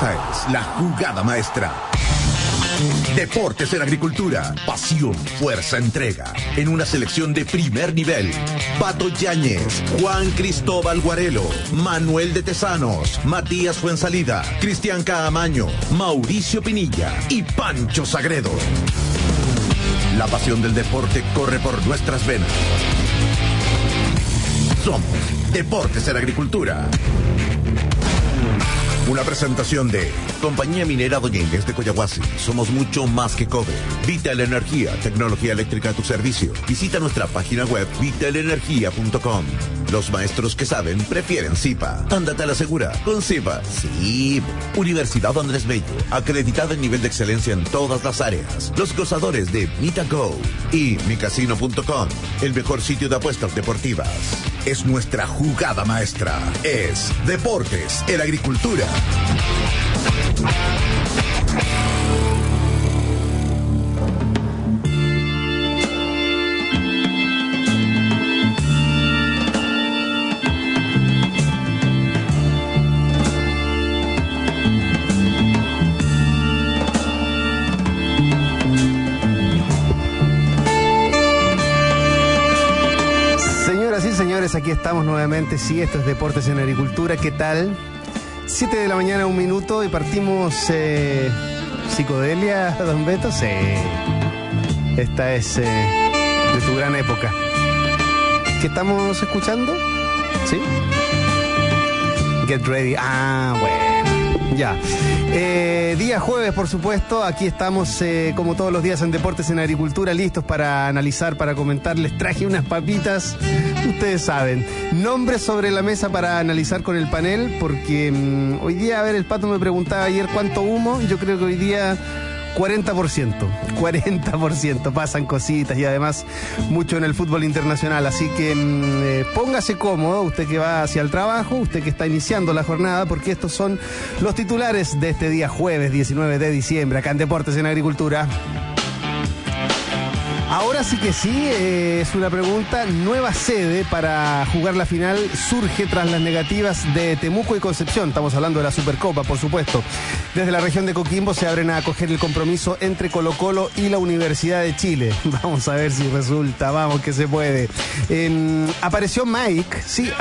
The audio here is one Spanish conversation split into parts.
Esta es la jugada maestra. Deportes en Agricultura, pasión, fuerza, entrega, en una selección de primer nivel. Pato Yáñez, Juan Cristóbal Guarelo, Manuel de Tesanos, Matías Fuensalida, Cristian Caamaño, Mauricio Pinilla y Pancho Sagredo. La pasión del deporte corre por nuestras venas. Somos Deportes en Agricultura. Una presentación de Compañía Minera Doña Inés de Coyahuasi. Somos mucho más que cobre. Vital Energía, tecnología eléctrica a tu servicio. Visita nuestra página web vitalenergia.com. Los maestros que saben prefieren Zipa. Ándate a la segura con Zipa. Sí. Universidad Andrés Bello, acreditada en nivel de excelencia en todas las áreas. Los gozadores de MitaGo y micasino.com, el mejor sitio de apuestas deportivas. Es nuestra jugada maestra. Es Deportes en Agricultura. Señoras y señores, aquí estamos nuevamente. Sí, esto es Deportes en Agricultura. ¿Qué tal? 7 de la mañana, 1 minuto, y partimos psicodelia, don Beto. Sí. Esta es de tu gran época. ¿Qué estamos escuchando? ¿Sí? Get Ready. Ah, bueno. Ya. Día jueves, por supuesto. Aquí estamos, como todos los días, en Deportes en Agricultura, listos para analizar, para comentar. Les traje unas papitas, ustedes saben. Nombres sobre la mesa para analizar con el panel, porque hoy día, a ver, el Pato me preguntaba ayer cuánto humo. Yo creo que hoy día 40%, pasan cositas y además mucho en el fútbol internacional, así que póngase cómodo, usted que va hacia el trabajo, usted que está iniciando la jornada, porque estos son los titulares de este día jueves 19 de diciembre, acá en Deportes en Agricultura. Ahora sí que sí, es una pregunta. Nueva sede para jugar la final surge tras las negativas de Temuco y Concepción. Estamos hablando de la Supercopa, por supuesto. Desde la región de Coquimbo se abren a acoger el compromiso entre Colo-Colo y la Universidad de Chile. Vamos a ver si resulta, vamos que se puede. Apareció Mike,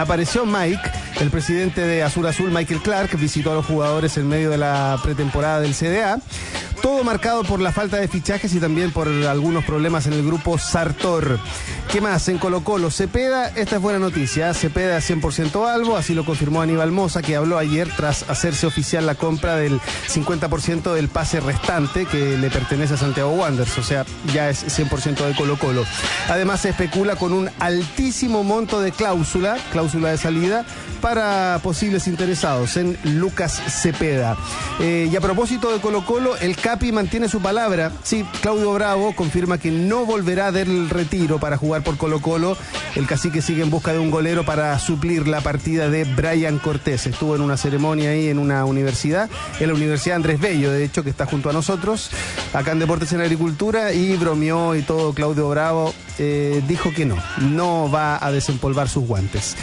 el presidente de Azul Azul, Michael Clark, visitó a los jugadores en medio de la pretemporada del CDA. Todo marcado por la falta de fichajes y también por algunos problemas en el grupo Sartor. ¿Qué más? En Colo-Colo, Cepeda, esta es buena noticia. Cepeda 100% Albo, así lo confirmó Aníbal Mosa, que habló ayer tras hacerse oficial la compra del 50% del pase restante que le pertenece a Santiago Wanderers, o sea, ya es 100% de Colo-Colo. Además se especula con un altísimo monto de cláusula de salida para posibles interesados en Lucas Cepeda. Y a propósito de Colo-Colo, el Capi mantiene su palabra. Sí, Claudio Bravo confirma que no volverá del retiro para jugar por Colo-Colo. El cacique sigue en busca de un golero para suplir la partida de Brian Cortés. Estuvo en una ceremonia ahí en una universidad, en la Universidad Andrés Bello, de hecho, que está junto a nosotros, acá en Deportes en Agricultura, y bromeó y todo. Claudio Bravo dijo que no va a desempolvar sus guantes.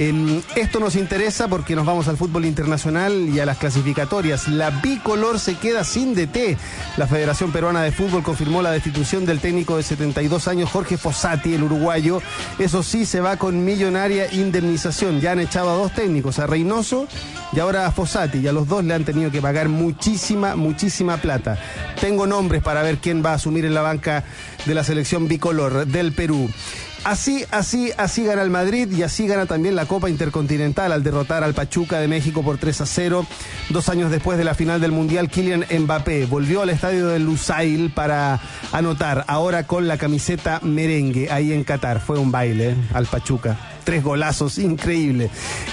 Esto nos interesa porque nos vamos al fútbol internacional y a las clasificatorias. La bicolor se queda sin DT. La Federación Peruana de Fútbol confirmó la destitución del técnico de 72 años, Jorge Fossati, el uruguayo. Eso sí, se va con millonaria indemnización. Ya han echado a 2 técnicos, a Reynoso y ahora a Fossati, y a los 2 le han tenido que pagar muchísima plata. Tengo nombres para ver quién va a asumir en la banca de la selección bicolor del Perú. Así gana el Madrid, y así gana también la Copa Intercontinental al derrotar al Pachuca de México por 3-0. 2 años después de la final del Mundial, Kylian Mbappé volvió al estadio de Lusail para anotar, ahora con la camiseta merengue, ahí en Qatar. Fue un baile al Pachuca. 3 golazos, increíble.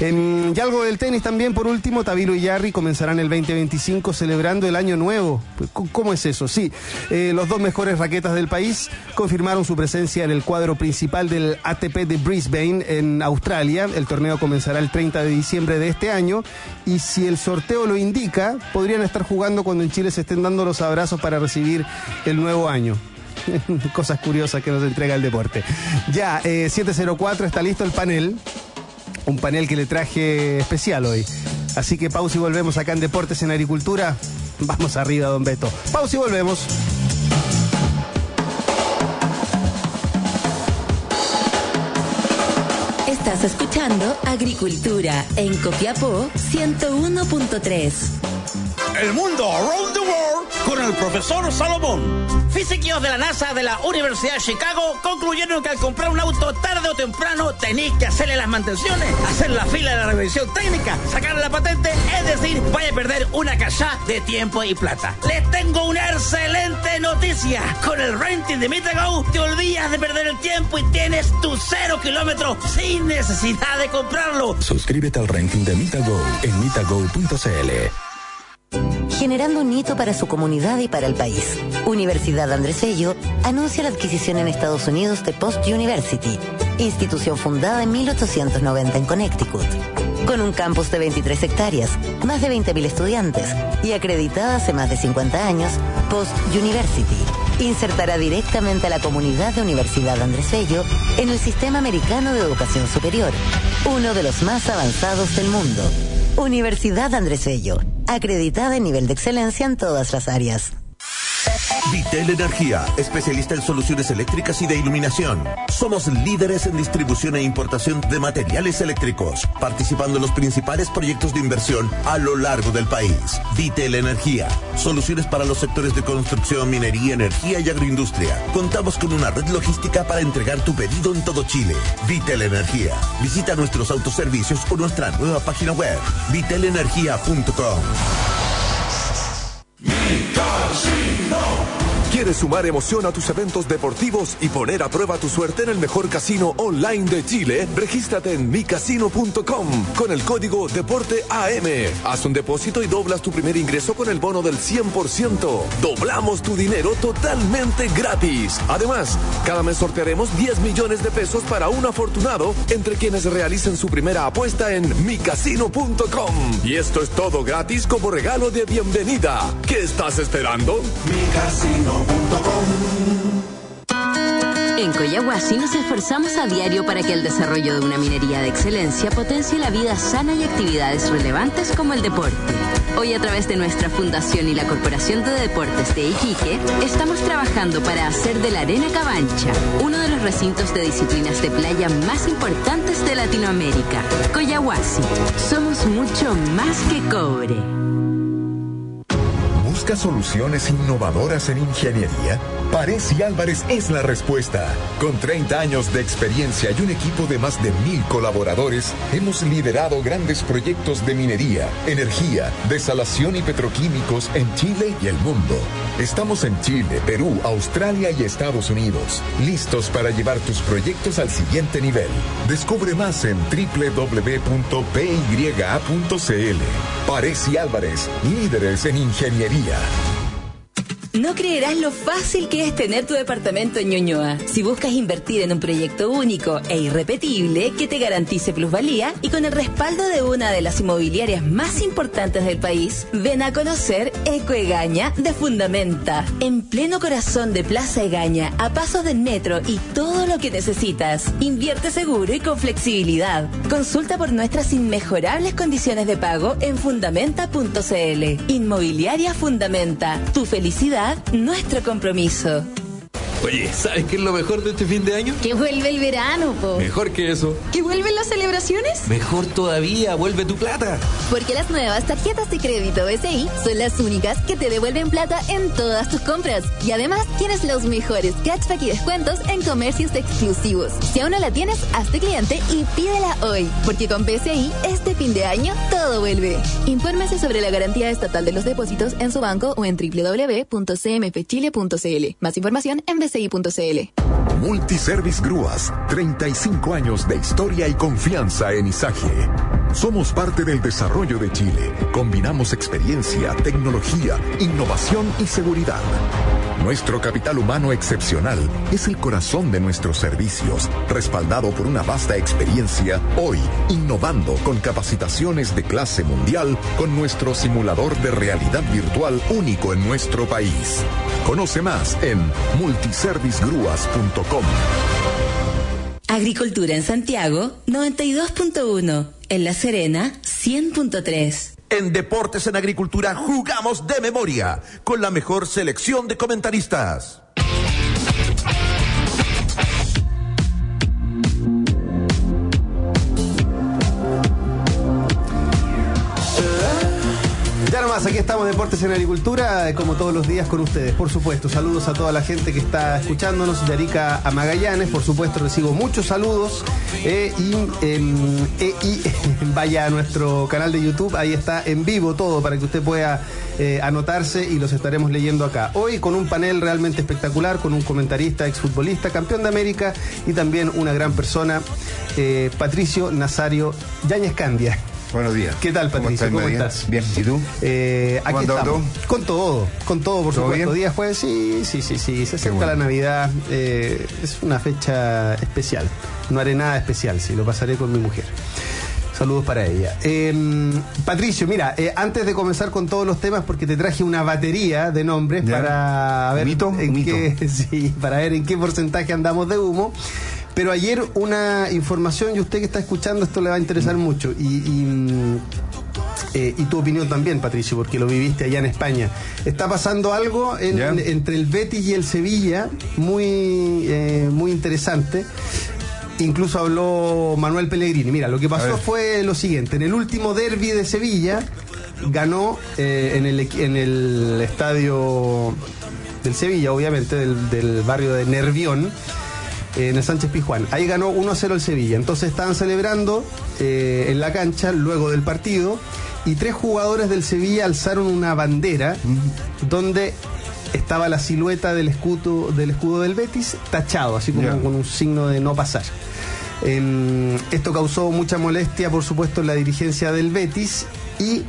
Y algo del tenis también, por último. Tabilo y Yarri comenzarán el 2025 celebrando el año nuevo. ¿Cómo es eso? Sí, los 2 mejores raquetas del país confirmaron su presencia en el cuadro principal del ATP de Brisbane en Australia. El torneo comenzará el 30 de diciembre de este año, y si el sorteo lo indica, podrían estar jugando cuando en Chile se estén dando los abrazos para recibir el nuevo año. Cosas curiosas que nos entrega el deporte. Ya, 7:04, está listo el panel. Un panel que le traje especial hoy. Así que pausa y volvemos acá en Deportes en Agricultura. Vamos arriba, don Beto. Pausa y volvemos. Estás escuchando Agricultura en Copiapó 101.3. El mundo around the world con el profesor Salomón. Físicos de la NASA de la Universidad de Chicago concluyeron que al comprar un auto tarde o temprano tenéis que hacerle las mantenciones, hacer la fila de la revisión técnica, sacarle la patente, es decir, vaya a perder una cachá de tiempo y plata. Les tengo una excelente noticia. Con el renting de MitaGo te olvidas de perder el tiempo y tienes tu 0 kilómetros sin necesidad de comprarlo. Suscríbete al renting de MitaGo en mitago.cl. Generando un hito para su comunidad y para el país. Universidad Andrés Bello anuncia la adquisición en Estados Unidos de Post University, institución fundada en 1890 en Connecticut. Con un campus de 23 hectáreas, más de 20.000 estudiantes y acreditada hace más de 50 años, Post University insertará directamente a la comunidad de Universidad Andrés Bello en el sistema americano de educación superior, uno de los más avanzados del mundo. Universidad Andrés Bello, acreditada en nivel de excelencia en todas las áreas. Vitel Energía, especialista en soluciones eléctricas y de iluminación. Somos líderes en distribución e importación de materiales eléctricos, participando en los principales proyectos de inversión a lo largo del país. Vitel Energía, soluciones para los sectores de construcción, minería, energía y agroindustria. Contamos con una red logística para entregar tu pedido en todo Chile. Vitel Energía. Visita nuestros autoservicios o nuestra nueva página web, vitelenergia.com. ¿Quieres sumar emoción a tus eventos deportivos y poner a prueba tu suerte en el mejor casino online de Chile? Regístrate en micasino.com con el código DEPORTEAM. Haz un depósito y doblas tu primer ingreso con el bono del 100%. Doblamos tu dinero totalmente gratis. Además, cada mes sortearemos 10 millones de pesos para un afortunado entre quienes realicen su primera apuesta en micasino.com. Y esto es todo gratis como regalo de bienvenida. ¿Qué estás esperando? Micasino.com. En Coyahuasi nos esforzamos a diario para que el desarrollo de una minería de excelencia potencie la vida sana y actividades relevantes como el deporte. Hoy, a través de nuestra fundación y la Corporación de Deportes de Iquique, estamos trabajando para hacer de la Arena Cabancha uno de los recintos de disciplinas de playa más importantes de Latinoamérica. Coyahuasi, somos mucho más que cobre. ¿Busca soluciones innovadoras en ingeniería? Paresi Álvarez es la respuesta. Con 30 años de experiencia y un equipo de más de 1,000 colaboradores, hemos liderado grandes proyectos de minería, energía, desalación y petroquímicos en Chile y el mundo. Estamos en Chile, Perú, Australia y Estados Unidos, listos para llevar tus proyectos al siguiente nivel. Descubre más en www.pya.cl. Paresi Álvarez, líderes en ingeniería. No creerás lo fácil que es tener tu departamento en Ñuñoa. Si buscas invertir en un proyecto único e irrepetible que te garantice plusvalía y con el respaldo de una de las inmobiliarias más importantes del país, ven a conocer Eco Egaña de Fundamenta. En pleno corazón de Plaza Egaña, a pasos del metro y todo lo que necesitas. Invierte seguro y con flexibilidad. Consulta por nuestras inmejorables condiciones de pago en fundamenta.cl. Inmobiliaria Fundamenta. Tu felicidad, nuestro compromiso. Oye, ¿sabes qué es lo mejor de este fin de año? Que vuelve el verano, po. Mejor que eso. ¿Que vuelven las celebraciones? Mejor todavía, vuelve tu plata. Porque las nuevas tarjetas de crédito BCI son las únicas que te devuelven plata en todas tus compras. Y además tienes los mejores cashback y descuentos en comercios exclusivos. Si aún no la tienes, hazte cliente y pídela hoy. Porque con BCI, este fin de año, todo vuelve. Infórmese sobre la garantía estatal de los depósitos en su banco o en www.cmfchile.cl. Más información en BCI.cl. Multiservice Grúas, 35 años de historia y confianza en Izaje. Somos parte del desarrollo de Chile. Combinamos experiencia, tecnología, innovación y seguridad. Nuestro capital humano excepcional es el corazón de nuestros servicios, respaldado por una vasta experiencia, hoy innovando con capacitaciones de clase mundial con nuestro simulador de realidad virtual único en nuestro país. Conoce más en multiservicegrúas.com. Agricultura en Santiago, 92.1. En La Serena, 100.3. En Deportes en Agricultura jugamos de memoria, con la mejor selección de comentaristas. Ya nomás, aquí estamos, Deportes en Agricultura, como todos los días con ustedes, por supuesto. Saludos a toda la gente que está escuchándonos, de Arica a Magallanes, por supuesto recibo muchos saludos y vaya a nuestro canal de YouTube, ahí está en vivo todo para que usted pueda anotarse y los estaremos leyendo acá. Hoy con un panel realmente espectacular, con un comentarista, exfutbolista, campeón de América y también una gran persona, Patricio Nazario Yáñez Candia. Buenos días. ¿Qué tal, Patricio? ¿Cómo estás? Bien, ¿y tú? Aquí estamos. Con todo, por supuesto. Bien? Día jueves, sí. Se acerca la Navidad. Es una fecha especial. No haré nada especial, sí, lo pasaré con mi mujer. Saludos para ella. Patricio, mira, antes de comenzar con todos los temas, porque te traje una batería de nombres para ver para ver en qué porcentaje andamos de humo. Pero ayer una información, y usted que está escuchando esto le va a interesar mucho, y tu opinión también, Patricio, porque lo viviste allá en España. Está pasando algo entre el Betis y el Sevilla muy interesante. Incluso habló Manuel Pellegrini. Mira, lo que pasó fue lo siguiente: en el último derbi de Sevilla ganó en el estadio del Sevilla, obviamente del barrio de Nervión, en el Sánchez Pizjuán. Ahí ganó 1-0 el Sevilla. Entonces estaban celebrando en la cancha luego del partido, y 3 jugadores del Sevilla alzaron una bandera donde estaba la silueta del escudo del Betis tachado, así como con un signo de no pasar. Esto causó mucha molestia, por supuesto, en la dirigencia del Betis, y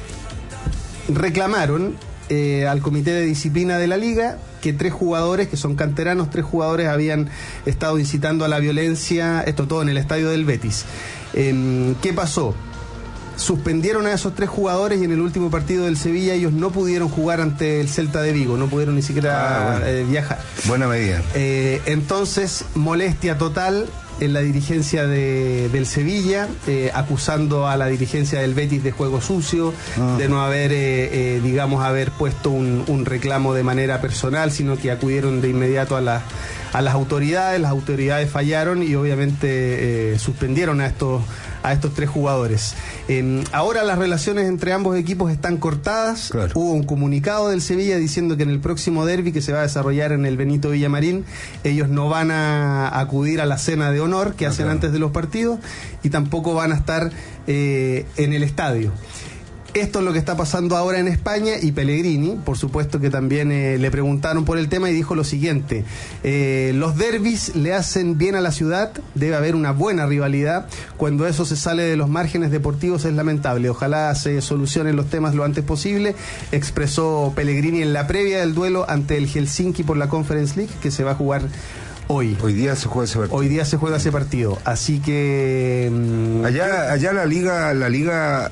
reclamaron al comité de disciplina de la liga que 3 jugadores, que son canteranos, 3 jugadores habían estado incitando a la violencia, esto todo en el estadio del Betis. ¿Qué pasó? Suspendieron a esos 3 jugadores, y en el último partido del Sevilla ellos no pudieron jugar ante el Celta de Vigo, no pudieron ni siquiera viajar. Buena medida. Entonces, molestia total en la dirigencia del Sevilla, acusando a la dirigencia del Betis de juego sucio, de no haber, haber puesto un reclamo de manera personal, sino que acudieron de inmediato a las autoridades. Las autoridades fallaron y obviamente suspendieron a estos 3 jugadores. Ahora las relaciones entre ambos equipos están cortadas. Claro. Hubo un comunicado del Sevilla diciendo que en el próximo derbi, que se va a desarrollar en el Benito Villamarín, ellos no van a acudir a la cena de honor que hacen antes de los partidos, y tampoco van a estar en el estadio. Esto es lo que está pasando ahora en España, y Pellegrini, por supuesto que también le preguntaron por el tema y dijo lo siguiente: los derbis le hacen bien a la ciudad, debe haber una buena rivalidad, cuando eso se sale de los márgenes deportivos es lamentable, ojalá se solucionen los temas lo antes posible, expresó Pellegrini en la previa del duelo ante el Helsinki por la Conference League, que se va a jugar hoy. Hoy día se juega ese partido. Hoy día se juega ese partido, así que allá la liga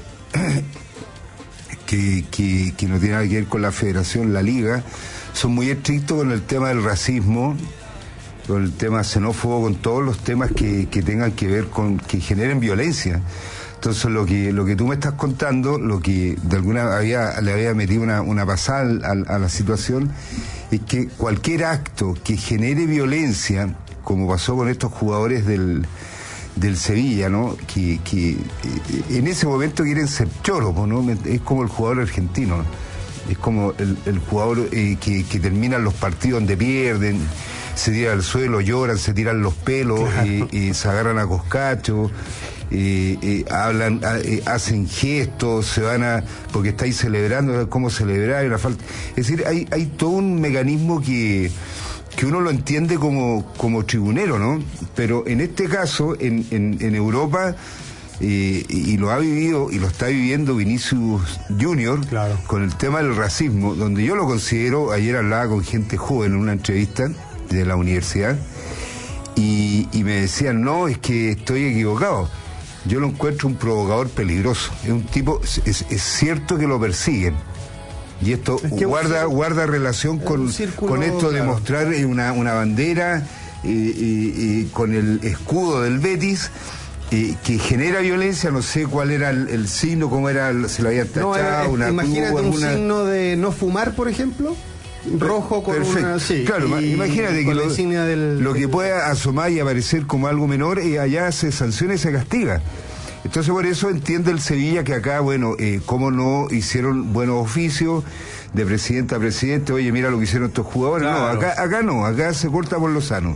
que no tiene nada que ver con la federación, la liga, son muy estrictos con el tema del racismo, con el tema xenófobo, con todos los temas que tengan que ver con, que generen violencia. Entonces lo que tú me estás contando, lo que de alguna le había metido una pasada a la situación, es que cualquier acto que genere violencia, como pasó con estos jugadores del Sevilla, ¿no? Que en ese momento quieren ser choros, ¿no? Es como el jugador argentino, ¿no? Es como el jugador que terminan los partidos donde pierden, se tiran al suelo, lloran, se tiran los pelos, claro. Se agarran a coscacho, hablan, hacen gestos, se van porque estáis celebrando, cómo celebrar, una falta. Es decir, hay todo un mecanismo que uno lo entiende como tribunero, ¿no? Pero en este caso, en Europa, y lo ha vivido y lo está viviendo Vinicius Junior, claro, con el tema del racismo, donde yo lo considero, ayer hablaba con gente joven en una entrevista de la universidad, y me decían, no, es que estoy equivocado. Yo lo encuentro un provocador peligroso. Es un tipo, es cierto que lo persiguen. Y esto guarda relación con esto de mostrar una bandera con el escudo del Betis, que genera violencia. No sé cuál era el signo, cómo era, se lo habían tachado, una imagínate cruz, un signo de no fumar, por ejemplo, rojo con perfecto. una... Sí, claro, imagínate que lo que pueda asomar y aparecer como algo menor, allá se sanciona y se castiga. Entonces por eso entiende el Sevilla que acá, bueno, cómo no hicieron buenos oficios de presidente a presidente, oye, mira lo que hicieron estos jugadores. Claro. No, acá se corta por lo sano.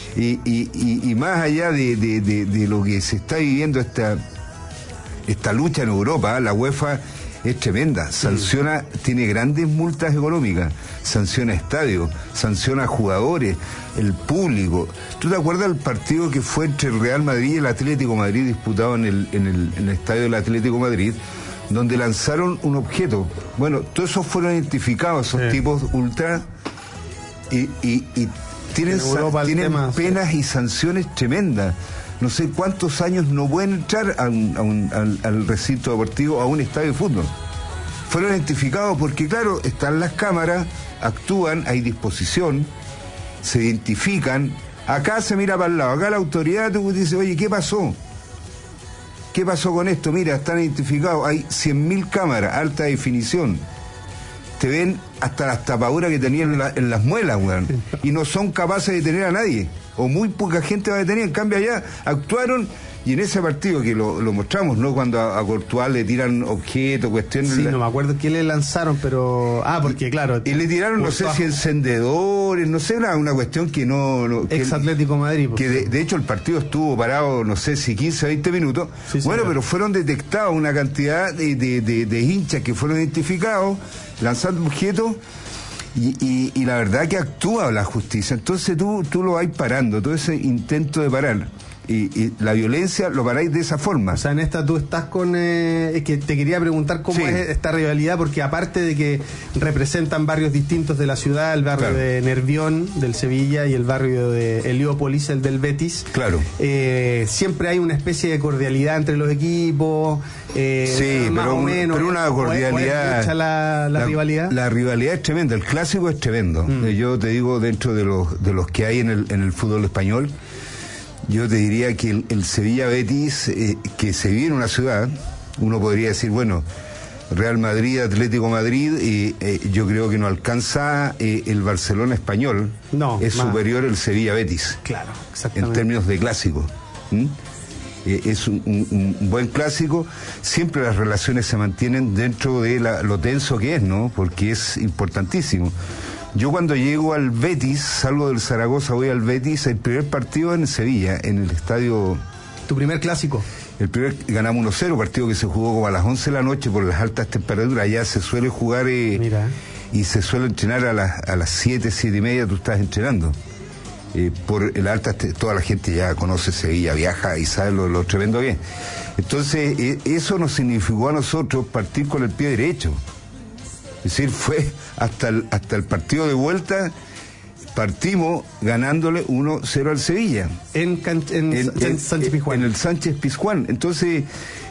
Y más allá de lo que se está viviendo esta lucha en Europa, la UEFA es tremenda, sanciona, tiene grandes multas económicas, sanciona estadios, sanciona jugadores, el público. ¿Tú te acuerdas del partido que fue entre el Real Madrid y el Atlético de Madrid, disputado en el estadio del Atlético de Madrid, donde lanzaron un objeto? Bueno, todos esos fueron identificados, esos tipos ultra, y tienen penas y sanciones tremendas. No sé cuántos años no pueden entrar al recinto deportivo, a un estadio de fútbol. Fueron identificados porque, claro, están las cámaras, actúan, hay disposición, se identifican. Acá se mira para el lado, acá la autoridad te dice, oye, ¿qué pasó? ¿Qué pasó con esto? Mira, están identificados, hay 100.000 cámaras, alta definición. Te ven hasta las tapaduras que tenían en las muelas, weón. Y no son capaces de detener a nadie. O muy poca gente va a detener. En cambio allá actuaron, y en ese partido que lo mostramos, ¿no? Cuando a Courtois le tiran objetos, cuestiones. Sí, no me acuerdo qué le lanzaron, pero... porque claro... Y le tiraron, no sé si encendedores, no sé, una cuestión que no... Ex Atlético de Madrid. Que de hecho el partido estuvo parado, no sé si 15 o 20 minutos. Sí, bueno, pero fueron detectados una cantidad de hinchas que fueron identificados, lanzando objetos, y la verdad que actúa la justicia. Entonces tú lo vas parando, todo ese intento de parar. Y la violencia lo paráis de esa forma. O sea, en esta tú estás con... es que te quería preguntar cómo es esta rivalidad, porque aparte de que representan barrios distintos de la ciudad, el barrio de Nervión, del Sevilla, y el barrio de Heliópolis, el del Betis, siempre hay una especie de cordialidad entre los equipos, más o menos. Pero una cordialidad... la rivalidad. La rivalidad es tremenda, el clásico es tremendo. Yo te digo, dentro de los que hay en el fútbol español, yo te diría que el Sevilla-Betis, que se vive en una ciudad, uno podría decir, bueno, Real Madrid, Atlético Madrid, yo creo que no alcanza el Barcelona español, es superior el Sevilla-Betis. Claro, exactamente. En términos de clásico. Es un buen clásico, siempre las relaciones se mantienen dentro de lo tenso que es, ¿no? Porque es importantísimo. Yo cuando llego al Betis, salgo del Zaragoza, voy al Betis, el primer partido en Sevilla, en el estadio... ¿Tu primer clásico? Ganamos 1-0, partido que se jugó como a las 11 de la noche por las altas temperaturas. Allá se suele jugar y se suele entrenar a las 7, 7:30, tú estás entrenando. Por el alta, toda la gente ya conoce Sevilla, viaja y sabe lo tremendo que es. Entonces, eso nos significó a nosotros partir con el pie derecho. Es decir, fue hasta el partido de vuelta, partimos ganándole 1-0 al Sevilla. En Sánchez Pizjuán. En el Sánchez Pizjuán. Entonces,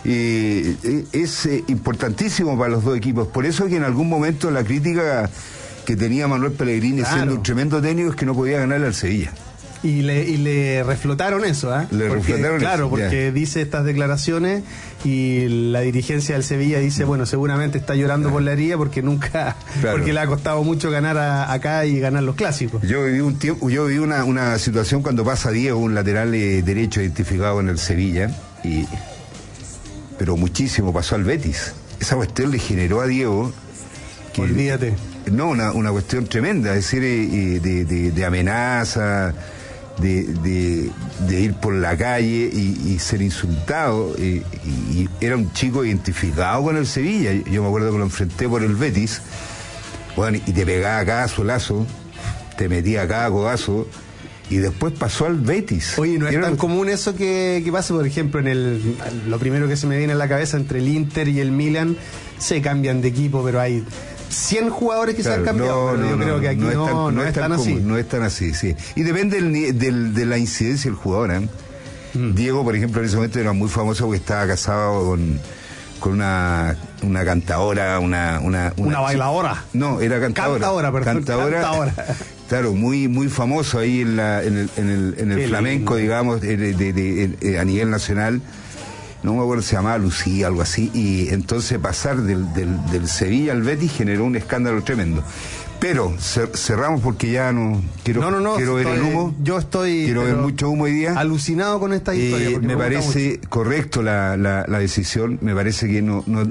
es importantísimo para los dos equipos. Por eso que en algún momento la crítica que tenía Manuel Pellegrini, siendo un tremendo técnico, es que no podía ganarle al Sevilla. Y le reflotaron eso, ¿eh? Reflotaron claro, eso, porque dice estas declaraciones y la dirigencia del Sevilla dice, bueno, seguramente está llorando por la herida porque porque le ha costado mucho ganar acá y ganar los clásicos. Yo viví una situación cuando pasa Diego, un lateral derecho identificado en el Sevilla, pero muchísimo pasó al Betis. Esa cuestión le generó a Diego... Olvídate. No, una cuestión tremenda, es decir, de amenaza... De ir por la calle y ser insultado, y era un chico identificado con el Sevilla. Yo me acuerdo que lo enfrenté por el Betis, bueno, y te pegaba cada solazo, te metía cada codazo, y después pasó al Betis. Oye, ¿no es tan común eso que pase? Por ejemplo, lo primero que se me viene a la cabeza, entre el Inter y el Milan, se cambian de equipo, pero hay 100 jugadores que se han cambiado. Yo creo que aquí no es tan así. No es tan así, sí. Y depende de la incidencia del jugador, ¿eh? Diego, por ejemplo, en ese momento era muy famoso porque estaba casado con una cantadora, una bailadora. No, era cantadora. Cantadora. Claro, muy famoso ahí en el flamenco, digamos, a nivel nacional. No me acuerdo, se llamaba Lucía, algo así. Y entonces pasar del Sevilla al Betis generó un escándalo tremendo. Pero cerramos porque ya no quiero ver el humo. Quiero ver mucho humo hoy día. Alucinado con esta historia. Me parece correcto la decisión. Me parece que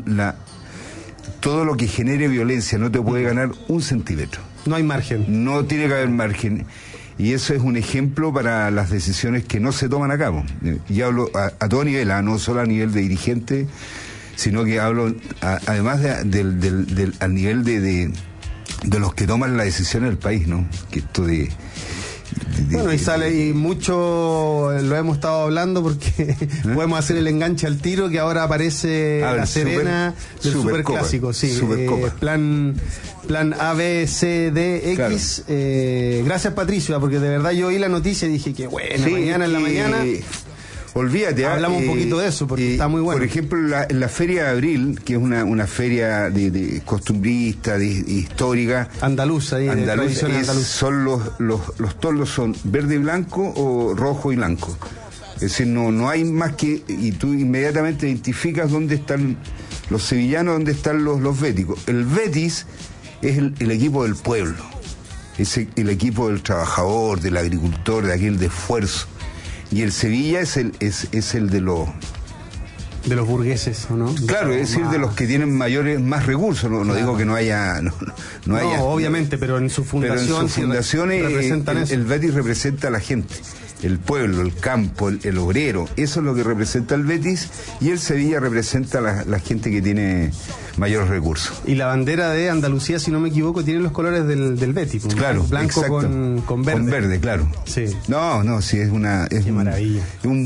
todo lo que genere violencia no te puede ganar un centímetro. No hay margen. No tiene que haber margen. Y eso es un ejemplo para las decisiones que no se toman a cabo. Y hablo a todo nivel, no solo a nivel de dirigente, sino que hablo además al nivel de los que toman la decisión en el país, ¿no? Que esto bueno, y sale, y mucho lo hemos estado hablando porque podemos hacer el enganche al tiro que ahora aparece La Serena del Superclásico, sí, plan A, B, C, D, X. Claro. Gracias, Patricio, porque de verdad yo oí la noticia y dije que bueno, sí, mañana en la mañana. Olvídate. Hablamos un poquito de eso porque está muy bueno. Por ejemplo, la Feria de Abril, que es una feria de costumbrista, histórica. Andaluza, ahí. Son los toldos son verde y blanco o rojo y blanco. Es decir, no hay más que. Y tú inmediatamente identificas dónde están los sevillanos, dónde están los béticos. El Betis es el equipo del pueblo. Es el equipo del trabajador, del agricultor, de aquel de esfuerzo. Y el Sevilla es el de los burgueses, ¿o no? Claro, es decir, de los que tienen más recursos. No digo que no haya. No haya, obviamente, pero en su fundación. El Betis representa a la gente, el pueblo, el campo, el obrero. Eso es lo que representa el Betis, y el Sevilla representa a la gente que tiene mayores recursos. Y la bandera de Andalucía, si no me equivoco, tiene los colores del Betis. Claro, blanco con verde. Con verde, claro. Sí. Sí, qué maravilla.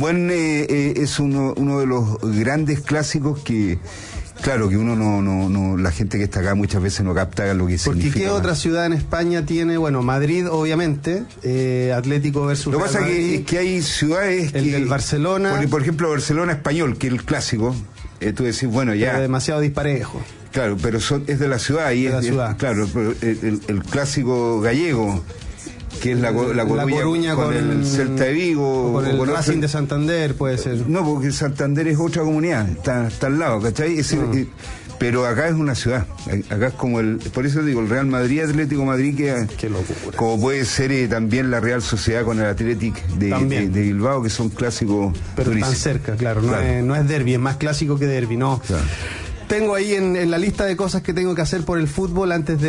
Es uno de los grandes clásicos que. Claro, que uno no, la gente que está acá muchas veces no capta lo que significa. Porque ¿qué otra ciudad en España tiene? Bueno, Madrid, obviamente, Atlético versus Real Madrid. Lo que pasa es que hay ciudades del Barcelona. Por ejemplo, Barcelona Español, que es el clásico, tú decís, bueno, ya. Pero demasiado disparejo. Claro, pero es de la ciudad. Y claro, el clásico gallego, que es la Coruña con el Celta de Vigo, o con el Racing de Santander, puede ser. No, porque Santander es otra comunidad, está al lado, ¿cachai? Pero acá es una ciudad, acá es como por eso digo, el Real Madrid, Atlético Madrid, qué locura. Como puede ser también la Real Sociedad con el Athletic de Bilbao, que son clásicos. Pero durísimos. Tan cerca, claro. No es derbi, es más clásico que derbi, ¿no? Claro. Tengo ahí en la lista de cosas que tengo que hacer por el fútbol antes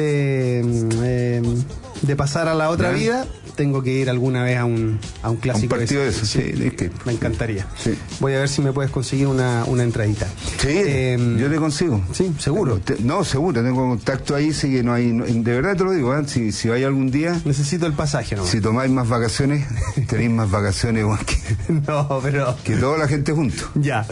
de pasar a la otra vida. Tengo que ir alguna vez a un clásico. Un partido de eso, sí. Me encantaría. Sí. Voy a ver si me puedes conseguir una entradita. Sí, yo te consigo. Sí, seguro. Seguro, tengo contacto ahí, sí que no hay. De verdad te lo digo, si hay algún día. Necesito el pasaje, ¿no? Si tomáis más vacaciones, tenéis más vacaciones que toda la gente junto. Ya.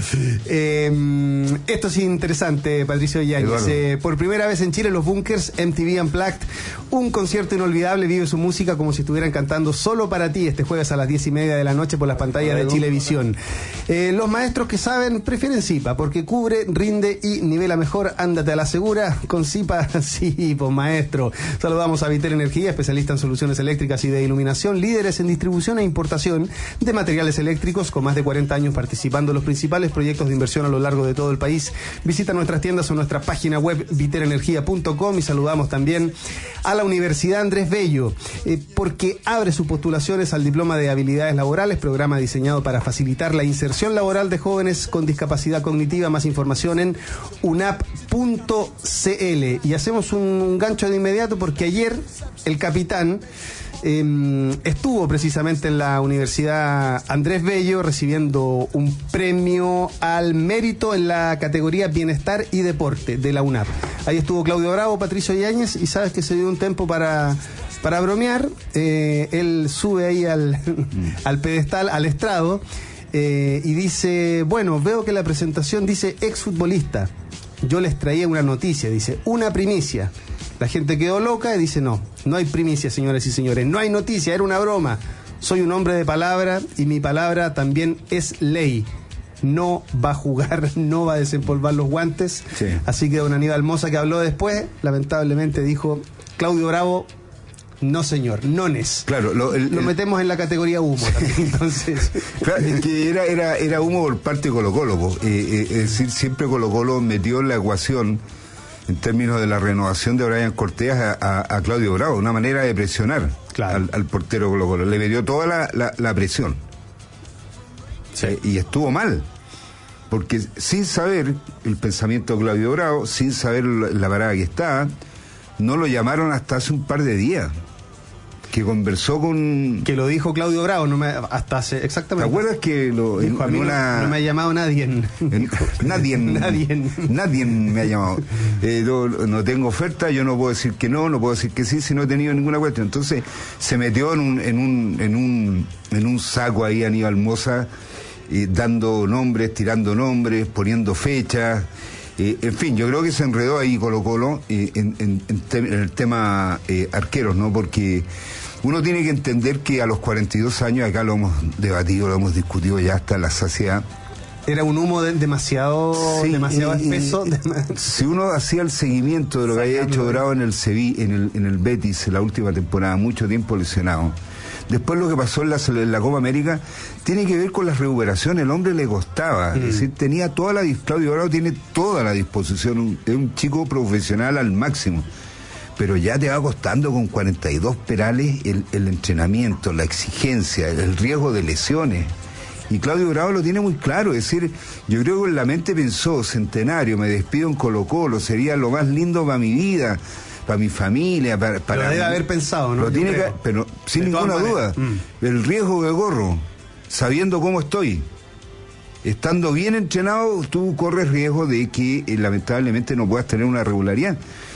Esto es interesante, Patricio Yáñez. Por primera vez en Chile, los Bunkers MTV Unplugged, un concierto inolvidable, vive su música como si estuvieran cantando solo para ti este jueves a las 10:30 de la noche por las pantallas de Chilevisión. Los maestros que saben prefieren Zipa porque cubre, rinde y nivela mejor. Ándate a la segura con Zipa. Sí, pues maestro. Saludamos a Vitel Energía, especialista en soluciones eléctricas y de iluminación, líderes en distribución e importación de materiales eléctricos, con más de 40 años participando en los principales proyectos de inversión a lo largo de todo el país. Visita nuestras tiendas o nuestra página web vitelenergia.com, y saludamos también a la Universidad Andrés Bello, porque abre sus postulaciones al Diploma de Habilidades Laborales, programa diseñado para facilitar la inserción laboral de jóvenes con discapacidad cognitiva. Más información en unap.cl. Y hacemos un gancho de inmediato porque ayer el capitán estuvo precisamente en la Universidad Andrés Bello recibiendo un premio al mérito en la categoría Bienestar y Deporte de la UNAP. Ahí estuvo Claudio Bravo, Patricio Yáñez, y sabes que se dio un tiempo para bromear. Él sube ahí al pedestal, al estrado, y dice, bueno, veo que la presentación dice exfutbolista. Yo les traía una noticia, dice, una primicia. La gente quedó loca y dice, no hay primicia, señores y señores, no hay noticia, era una broma. Soy un hombre de palabra y mi palabra también es ley. No va a jugar, no va a desempolvar los guantes. Así que don Aníbal Mosa, que habló después, lamentablemente dijo, Claudio Bravo No, señor, nones. Claro, lo metemos en la categoría humo también, entonces. Claro, es que era humo por parte de Colo-Colo. Es decir, siempre Colo-Colo metió en la ecuación, en términos de la renovación de Brian Cortés, a Claudio Bravo, una manera de presionar al portero Colo-Colo. Le metió toda la presión. Sí. Y estuvo mal. Porque sin saber el pensamiento de Claudio Bravo, sin saber la parada que estaba, no lo llamaron hasta hace un par de días. Que conversó con... Que lo dijo Claudio Bravo, hasta hace... Exactamente. ¿Te acuerdas que dijo, a mí no me ha llamado nadie? Nadie me ha llamado. No tengo oferta, yo no puedo decir que no puedo decir que sí, si no he tenido ninguna cuestión. Entonces se metió en un saco ahí Aníbal Mosa, dando nombres, tirando nombres, poniendo fechas. En fin, yo creo que se enredó ahí Colo-Colo en el tema arqueros, ¿no? Porque uno tiene que entender que a los 42 años, acá lo hemos debatido, lo hemos discutido ya hasta la saciedad. Era un humo demasiado espeso. Si uno hacía el seguimiento de lo que había hecho Bravo en el Betis en la última temporada, mucho tiempo lesionado. Después lo que pasó en la Copa América tiene que ver con las recuperaciones. El hombre le costaba, es decir, tenía Claudio Bravo tiene toda la disposición, es un chico profesional al máximo, pero ya te va costando con 42 perales el entrenamiento, la exigencia, el riesgo de lesiones. Y Claudio Bravo lo tiene muy claro, es decir, yo creo que en la mente pensó, Centenario, me despido en Colo-Colo, sería lo más lindo para mi vida, para mi familia, para lo debe haber pensado, ¿no? Pero sin ninguna duda, el riesgo que corro, sabiendo cómo estoy, estando bien entrenado, tú corres riesgo de que lamentablemente no puedas tener una regularidad.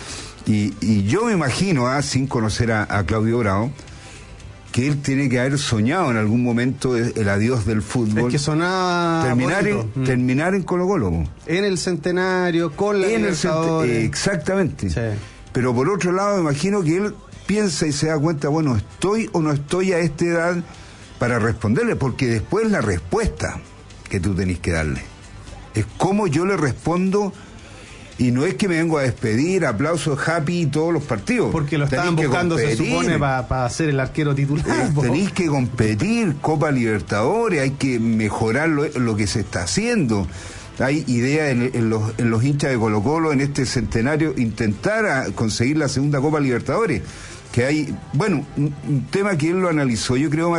Y yo me imagino, sin conocer a Claudio Bravo, que él tiene que haber soñado en algún momento el adiós del fútbol. Es que sonaba terminar en Colo-Colo. En el Centenario, con la Libertadores. Exactamente. Sí. Pero por otro lado, me imagino que él piensa y se da cuenta, bueno, ¿estoy o no estoy a esta edad para responderle? Porque después la respuesta que tú tenés que darle es cómo yo le respondo, y no es que me vengo a despedir, aplausos, happy todos los partidos. Porque lo estaban buscando, se supone, para ser el arquero titular. Tenéis que competir, Copa Libertadores, hay que mejorar lo que se está haciendo. Hay idea en los hinchas de Colo-Colo en este centenario intentar conseguir la segunda Copa Libertadores. Que hay, bueno, un tema que él lo analizó, yo creo,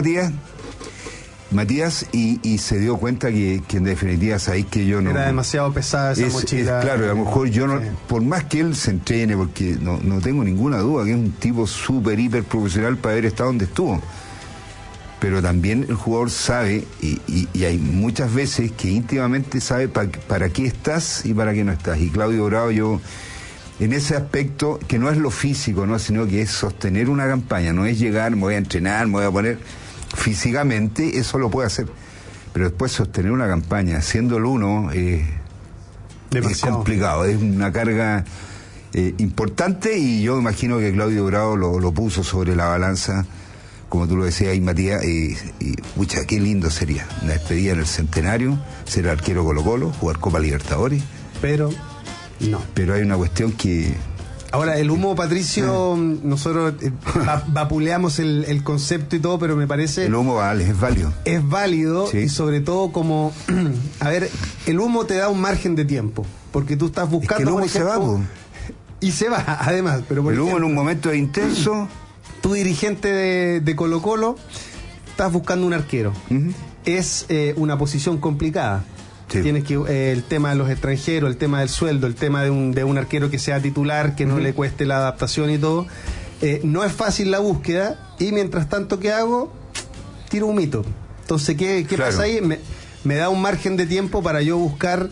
Matías, y se dio cuenta que en definitiva sabéis que yo no... Era demasiado pesada esa mochila. Claro, a lo mejor yo no... Por más que él se entrene, porque no tengo ninguna duda que es un tipo súper, hiper profesional para haber estado donde estuvo. Pero también el jugador sabe, y hay muchas veces que íntimamente sabe para qué estás y para qué no estás. Y Claudio Bravo, yo, en ese aspecto, que no es lo físico, ¿no? Sino que es sostener una campaña, no es llegar, me voy a entrenar, me voy a poner... Físicamente eso lo puede hacer, pero después sostener una campaña, siéndolo uno, es complicado, es una carga importante, y yo imagino que Claudio Bravo lo puso sobre la balanza, como tú lo decías ahí, Matías, y pucha, qué lindo sería una despedida en el Centenario, ser arquero Colo-Colo, jugar Copa Libertadores. Pero no. Pero hay una cuestión que... Ahora, el humo, Patricio, nosotros vapuleamos el concepto y todo, pero me parece... El humo es válido. Es válido, sí. Y sobre todo como... A ver, el humo te da un margen de tiempo, porque tú estás buscando... Es que el humo se va, po. Y se va, además. Pero por humo en un momento es intenso. Tu dirigente de Colo-Colo, estás buscando un arquero. Es una posición complicada. Sí. Tienes que el tema de los extranjeros, el tema del sueldo, el tema de un arquero que sea titular, que no le cueste la adaptación y todo. No es fácil la búsqueda, y mientras tanto, ¿qué hago? Tiro un mito. Entonces, ¿qué pasa ahí? Me da un margen de tiempo para yo buscar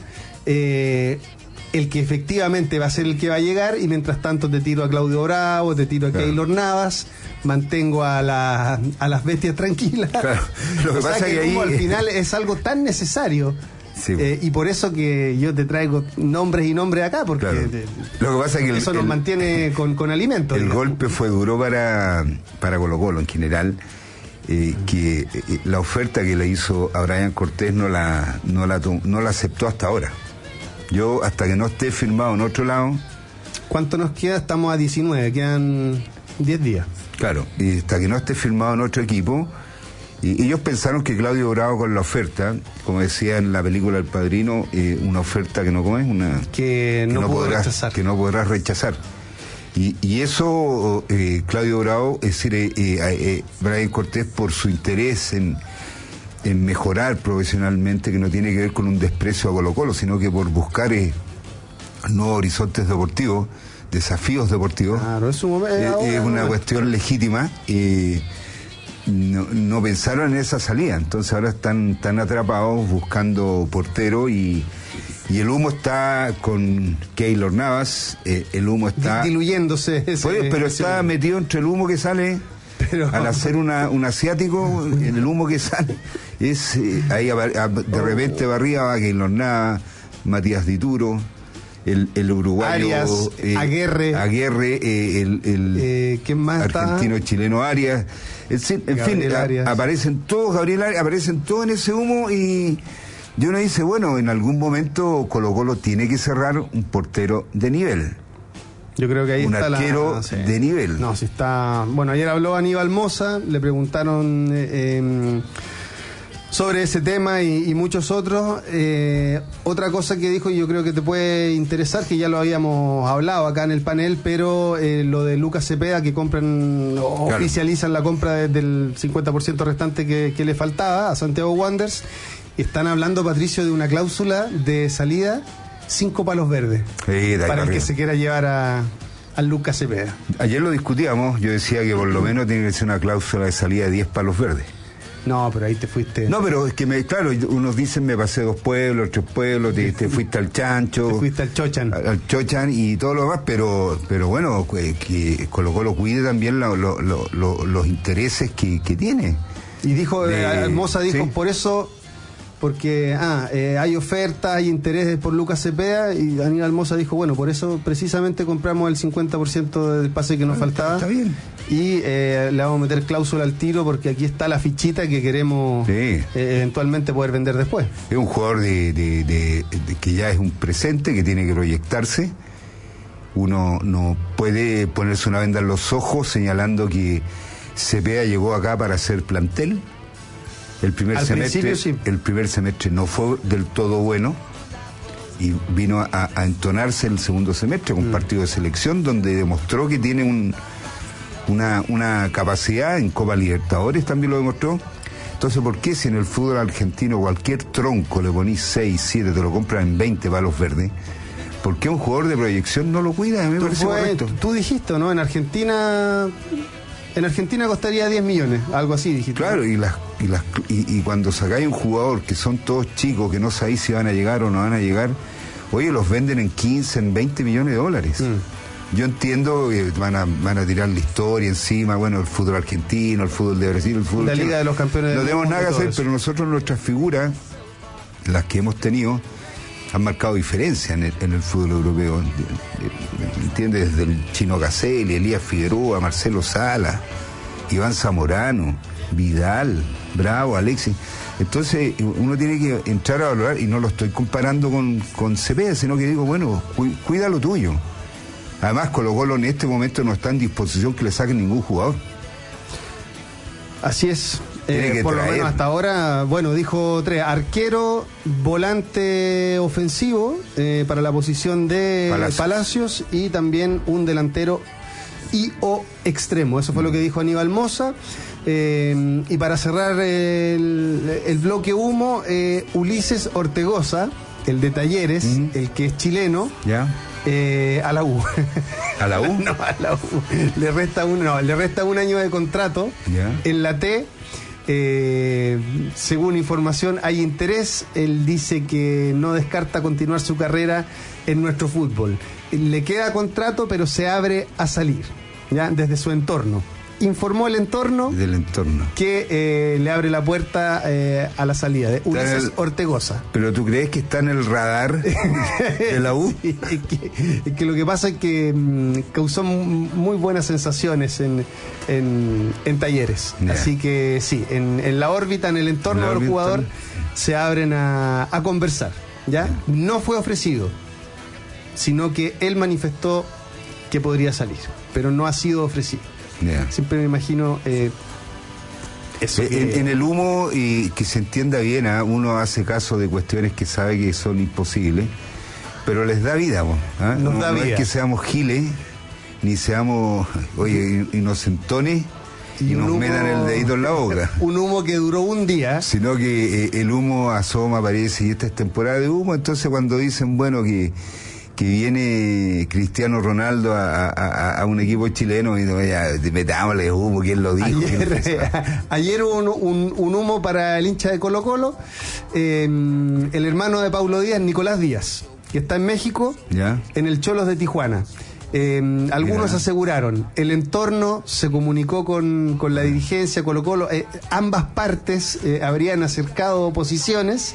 el que efectivamente va a ser el que va a llegar, y mientras tanto te tiro a Claudio Bravo, te tiro a Keylor Navas, mantengo a las bestias tranquilas. Claro. Lo que pasa es que ahí... al final es algo tan necesario. Sí. Y por eso que yo te traigo nombres y nombres acá, porque lo que pasa es que eso nos mantiene con alimentos. El golpe fue duro para Colo-Colo en general, que la oferta que le hizo a Brian Cortés no la aceptó hasta ahora. Yo, hasta que no esté firmado en otro lado... ¿Cuánto nos queda? Estamos a 19, quedan 10 días. Claro, y hasta que no esté firmado en otro equipo. Y ellos pensaron que Claudio Bravo con la oferta, como decía en la película El Padrino, una oferta que no comes, que no podrás rechazar. Y eso, Claudio Bravo, es decir, Brian Cortés, por su interés en mejorar profesionalmente, que no tiene que ver con un desprecio a Colo-Colo, sino que por buscar nuevos horizontes deportivos, desafíos deportivos, claro, es una cuestión legítima. No pensaron en esa salida, entonces ahora están atrapados buscando portero y el humo está con Keylor Navas, el humo está diluyéndose pero está metido entre el humo que sale al hacer un asiático, en el humo que sale es ahí de repente barriga va Keylor Navas, Matías Dituro, el uruguayo Arias, Aguerre, ¿quién más argentino está? Chileno Arias, en fin, aparecen todos, Gabriel Arias, aparecen todos en ese humo y uno dice, bueno, en algún momento Colo-Colo tiene que cerrar un portero de nivel. Yo creo que ahí un está arquero de nivel. No, si está. Bueno, ayer habló Aníbal Mosa, le preguntaron sobre ese tema y muchos otros. Otra cosa que dijo, y yo creo que te puede interesar, que ya lo habíamos hablado acá en el panel, pero lo de Lucas Cepeda, que compran, oficializan la compra del 50% restante que le faltaba a Santiago Wanderers. Están hablando, Patricio, de una cláusula de salida 5 palos verdes para el que se quiera llevar a Lucas Cepeda. Ayer lo discutíamos, yo decía que por lo menos tiene que ser una cláusula de salida de 10 palos verdes. No, pero ahí te fuiste. No, pero es que claro, unos dicen me pasé 2 pueblos, 3 pueblos, te fuiste al Chancho. Te fuiste al Chochan. Al Chochan y todo lo demás, pero bueno, que Colo-Colo cuide también los intereses que tiene. Y dijo, Moza dijo, por eso, porque hay oferta, hay interés por Lucas Cepeda, y Aníbal Moza dijo, bueno, por eso precisamente compramos el 50% del pase que nos faltaba. Está bien. Y le vamos a meter cláusula al tiro porque aquí está la fichita que queremos eventualmente poder vender después. Es un jugador que ya es un presente, que tiene que proyectarse. Uno no puede ponerse una venda en los ojos señalando que Cepeda llegó acá para hacer plantel. El primer semestre no fue del todo bueno y vino a entonarse el segundo semestre con partido de selección donde demostró que tiene una capacidad. En Copa Libertadores también lo demostró. Entonces, ¿por qué si en el fútbol argentino cualquier tronco le ponís 6, 7, te lo compran en 20 palos verdes? ¿Por qué un jugador de proyección no lo cuida? Me parece correcto. Tú dijiste, ¿no? En Argentina costaría 10 millones, algo así dijiste. Claro, y cuando sacáis un jugador que son todos chicos, que no sabéis si van a llegar o no van a llegar, oye, los venden en 15, en 20 millones de dólares. Yo entiendo que van a tirar la historia encima, bueno, el fútbol argentino, el fútbol de Brasil, el fútbol la Liga de los Campeones. No tenemos nada que hacer, pero nosotros, nuestras figuras, las que hemos tenido, han marcado diferencia en el fútbol europeo. ¿Entiendes? Desde el Chino Caselli, Elías Figueroa, Marcelo Sala, Iván Zamorano, Vidal, Bravo, Alexis. Entonces uno tiene que entrar a valorar, y no lo estoy comparando con Cepeda, sino que digo, bueno, cuida lo tuyo. Además, Colo-Colo en este momento no está en disposición que le saquen ningún jugador. Así es. Por lo menos hasta ahora, bueno, dijo 3, arquero, volante ofensivo para la posición de Palacios y también un delantero o extremo. Eso fue lo que dijo Aníbal Moza. Y para cerrar el bloque humo, Ulises Ortegoza, el de Talleres, el que es chileno. Ya. A la U. ¿A la U? No, a la U. Le resta un año de contrato. En la T. Según información, hay interés. Él dice que no descarta continuar su carrera en nuestro fútbol. Le queda contrato, pero se abre a salir, ya, desde su entorno. Informó el entorno que le abre la puerta a la salida de Ulises Ortegoza. ¿Pero tú crees que está en el radar de la U? Sí, es que lo que pasa es que causó muy buenas sensaciones en Talleres. Yeah. Así que sí, en la órbita, en el entorno del jugador, se abren a conversar. ¿Ya? Yeah. No fue ofrecido, sino que él manifestó que podría salir, pero no ha sido ofrecido. Siempre me imagino eso. En el humo, y que se entienda bien, uno hace caso de cuestiones que sabe que son imposibles, pero les da vida, Nos da vida. No es que seamos giles, ni seamos, inocentones, y nos metan el dedito en la boca. Un humo que duró un día. Sino que el humo asoma, aparece, y esta es temporada de humo. Entonces cuando dicen, bueno, que viene Cristiano Ronaldo a un equipo chileno, y ya, metámosle humo, ¿quién lo dijo? Ayer hubo un humo para el hincha de Colo Colo, el hermano de Paulo Díaz, Nicolás Díaz, que está en México, en el Cholos de Tijuana. Algunos aseguraron, el entorno se comunicó con la dirigencia Colo Colo, ambas partes habrían acercado posiciones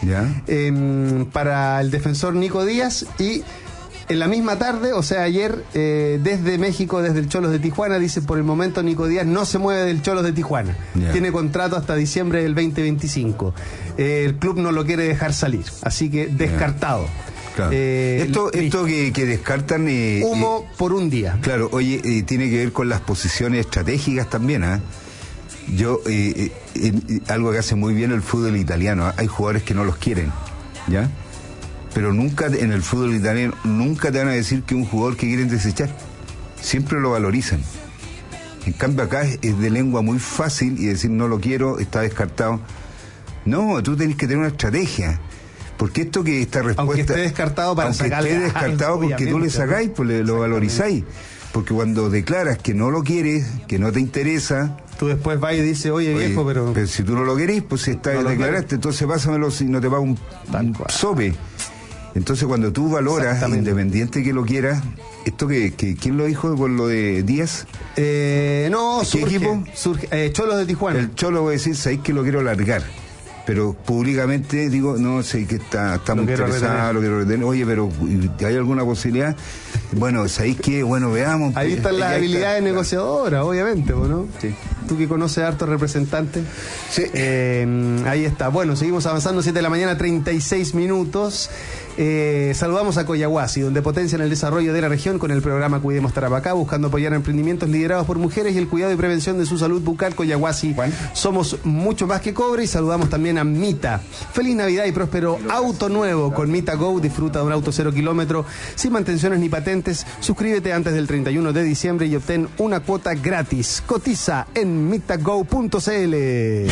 para el defensor Nico Díaz, y en la misma tarde, o sea ayer, desde México, desde el Cholos de Tijuana, dice, por el momento Nico Díaz no se mueve del Cholos de Tijuana, tiene contrato hasta diciembre del 2025, el club no lo quiere dejar salir, así que descartado. Claro. Esto que descartan... humo por un día. Claro, oye, tiene que ver con las posiciones estratégicas también, Yo, algo que hace muy bien el fútbol italiano, hay jugadores que no los quieren, ¿ya? Pero nunca, en el fútbol italiano, nunca te van a decir que un jugador que quieren desechar. Siempre lo valorizan. En cambio acá es de lengua muy fácil y decir no lo quiero, está descartado. No, tú tenés que tener una estrategia. Porque esto que esta respuesta... Aunque esté descartado para sacarle... Aunque esté descartado porque tú le sacáis, pues lo valorizáis. Porque cuando declaras que no lo quieres, que no te interesa... Tú después vas y dices, oye viejo, pero si tú no lo querés, pues si declaraste, entonces pásamelo si no te pago un sope. Entonces cuando tú valoras, independiente que lo quieras, esto que ¿quién lo dijo con lo de Díaz? No, ¿qué equipo? Cholos de Tijuana. El Cholo va a decir, sabéis que lo quiero largar. Pero públicamente digo, no sé, que está muy interesado, lo quiero retener. Oye, pero ¿hay alguna posibilidad? Bueno, ¿sabéis qué? Bueno, veamos. Ahí están las habilidades negociadoras, obviamente, ¿no? Sí. Tú que conoces a hartos representantes. Sí. Ahí está. Bueno, seguimos avanzando, 7 de la mañana, 36 minutos. Saludamos a Coyahuasi, donde potencian el desarrollo de la región con el programa Cuidemos Tarapacá, buscando apoyar emprendimientos liderados por mujeres y el cuidado y prevención de su salud bucal. Coyahuasi, somos mucho más que cobre. Y saludamos también a Mita. Feliz Navidad y próspero auto nuevo con Mita Go. Disfruta de un auto 0 kilómetro, sin mantenciones ni patentes. Suscríbete antes del 31 de diciembre y obtén una cuota gratis. Cotiza en mitago.cl. ¿Qué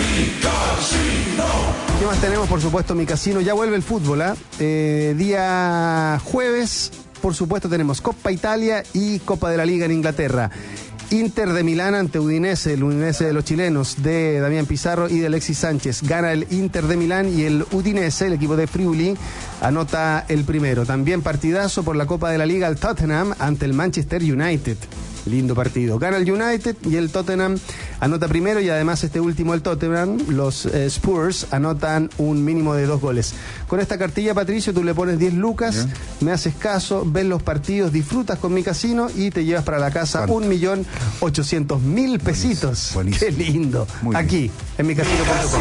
más tenemos? Por supuesto, mi casino. Ya vuelve el fútbol, día jueves, por supuesto, tenemos Copa Italia y Copa de la Liga en Inglaterra. Inter de Milán ante Udinese, el Udinese de los chilenos, de Damián Pizarro y de Alexis Sánchez. Gana el Inter de Milán y el Udinese, el equipo de Friuli, anota el primero. También partidazo por la Copa de la Liga, el Tottenham ante el Manchester United. Lindo partido. Gana el United y el Tottenham anota primero, y además este último, el Tottenham, los Spurs anotan un mínimo de 2 goles. Con esta cartilla, Patricio, tú le pones 10 lucas, me haces caso, ves los partidos, disfrutas con mi casino y te llevas para la casa 1.800.000 pesitos. Buenísimo. Qué lindo. Muy aquí, bien. en micasino.com.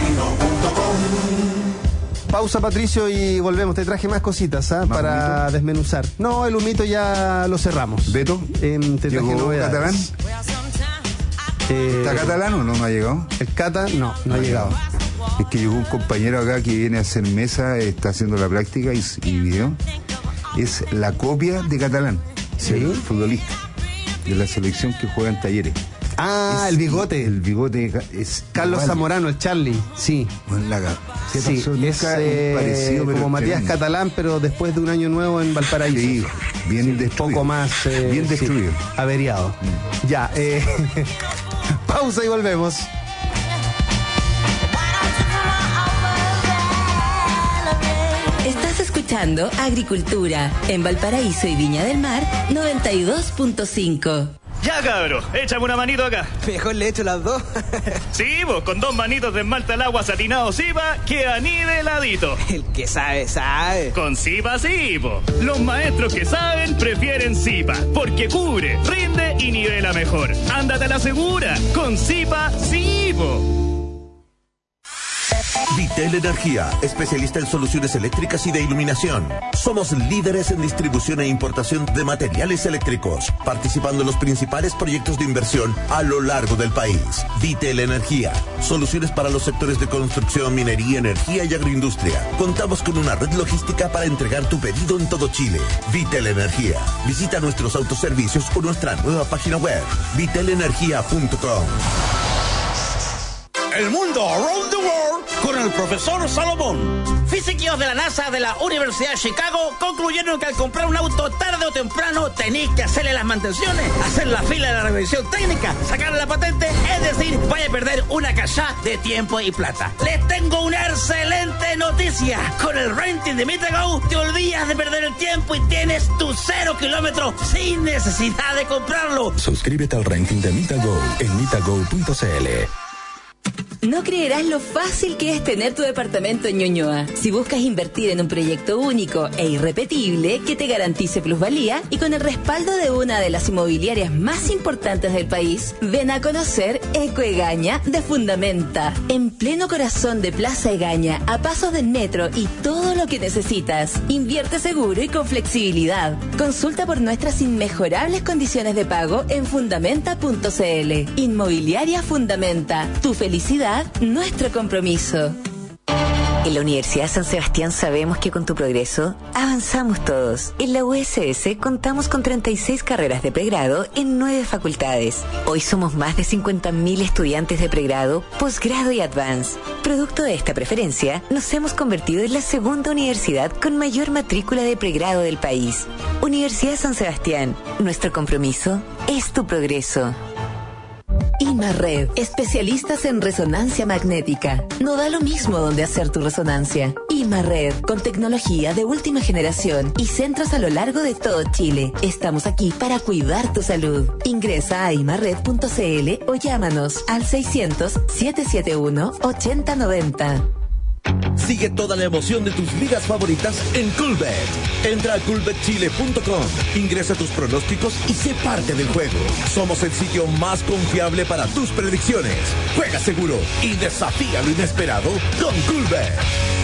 Pausa, Patricio, y volvemos. Te traje más cositas para humito desmenuzar. No, el humito ya lo cerramos. ¿Beto? Te traje novedades. ¿Catalán? ¿Está Catalán o no ha llegado? El Cata no ha llegado. Es que llegó un compañero acá que viene a hacer mesa, está haciendo la práctica y video. Es la copia de Catalán, el futbolista de la selección que juega en Talleres. El bigote. El bigote es Carlos igual. Zamorano, el Charlie, sí. Bueno, ¿qué sí, pasó? es Parecido, pero como Matías tremendo. Catalán, pero después de un año nuevo en Valparaíso. Sí, bien destruido. Un poco más... bien destruido. Averiado. Ya, pausa y volvemos. Estás escuchando Agricultura en Valparaíso y Viña del Mar 92.5. Ya, cabro, échame una manito acá. Mejor le echo las dos. Sí, vos, con 2 manitos de esmalta al agua satinado Zipa, queda niveladito. El que sabe, sabe. Con Zipa sí, po. Los maestros que saben prefieren Zipa, porque cubre, rinde y nivela mejor. Ándate a la segura, con Zipa sí, po. Vitel Energía, especialista en soluciones eléctricas y de iluminación. Somos líderes en distribución e importación de materiales eléctricos, participando en los principales proyectos de inversión a lo largo del país. Vitel Energía, soluciones para los sectores de construcción, minería, energía y agroindustria. Contamos con una red logística para entregar tu pedido en todo Chile. Vitel Energía. Visita nuestros autoservicios o nuestra nueva página web, vitelenergia.com. El mundo around the world con el profesor Salomón. Físicos de la NASA de la Universidad de Chicago concluyeron que al comprar un auto tarde o temprano tenéis que hacerle las mantenciones, hacer la fila de la revisión técnica, sacarle la patente, es decir, vaya a perder una cachá de tiempo y plata. Les tengo una excelente noticia. Con el renting de MitaGo te olvidas de perder el tiempo y tienes tu 0 kilómetros sin necesidad de comprarlo. Suscríbete al renting de MitaGo en mitago.cl. No creerás lo fácil que es tener tu departamento en Ñuñoa. Si buscas invertir en un proyecto único e irrepetible que te garantice plusvalía y con el respaldo de una de las inmobiliarias más importantes del país, ven a conocer Eco Egaña de Fundamenta. En pleno corazón de Plaza Egaña, a pasos del metro y todo lo que necesitas. Invierte seguro y con flexibilidad. Consulta por nuestras inmejorables condiciones de pago en fundamenta.cl. Inmobiliaria Fundamenta. Tu felicidad, nuestro compromiso. En la Universidad San Sebastián sabemos que con tu progreso avanzamos todos. En la USS contamos con 36 carreras de pregrado en 9 facultades. Hoy somos más de 50.000 estudiantes de pregrado, posgrado y advance. Producto de esta preferencia, nos hemos convertido en la segunda universidad con mayor matrícula de pregrado del país. Universidad San Sebastián, nuestro compromiso es tu progreso. IMARRED, especialistas en resonancia magnética. No da lo mismo donde hacer tu resonancia. IMARRED, con tecnología de última generación y centros a lo largo de todo Chile. Estamos aquí para cuidar tu salud. Ingresa a imarred.cl o llámanos al 600-771-8090. Sigue toda la emoción de tus ligas favoritas en Coolbet. Entra a coolbetchile.com, ingresa tus pronósticos y sé parte del juego. Somos el sitio más confiable para tus predicciones. Juega seguro y desafía lo inesperado con Coolbet.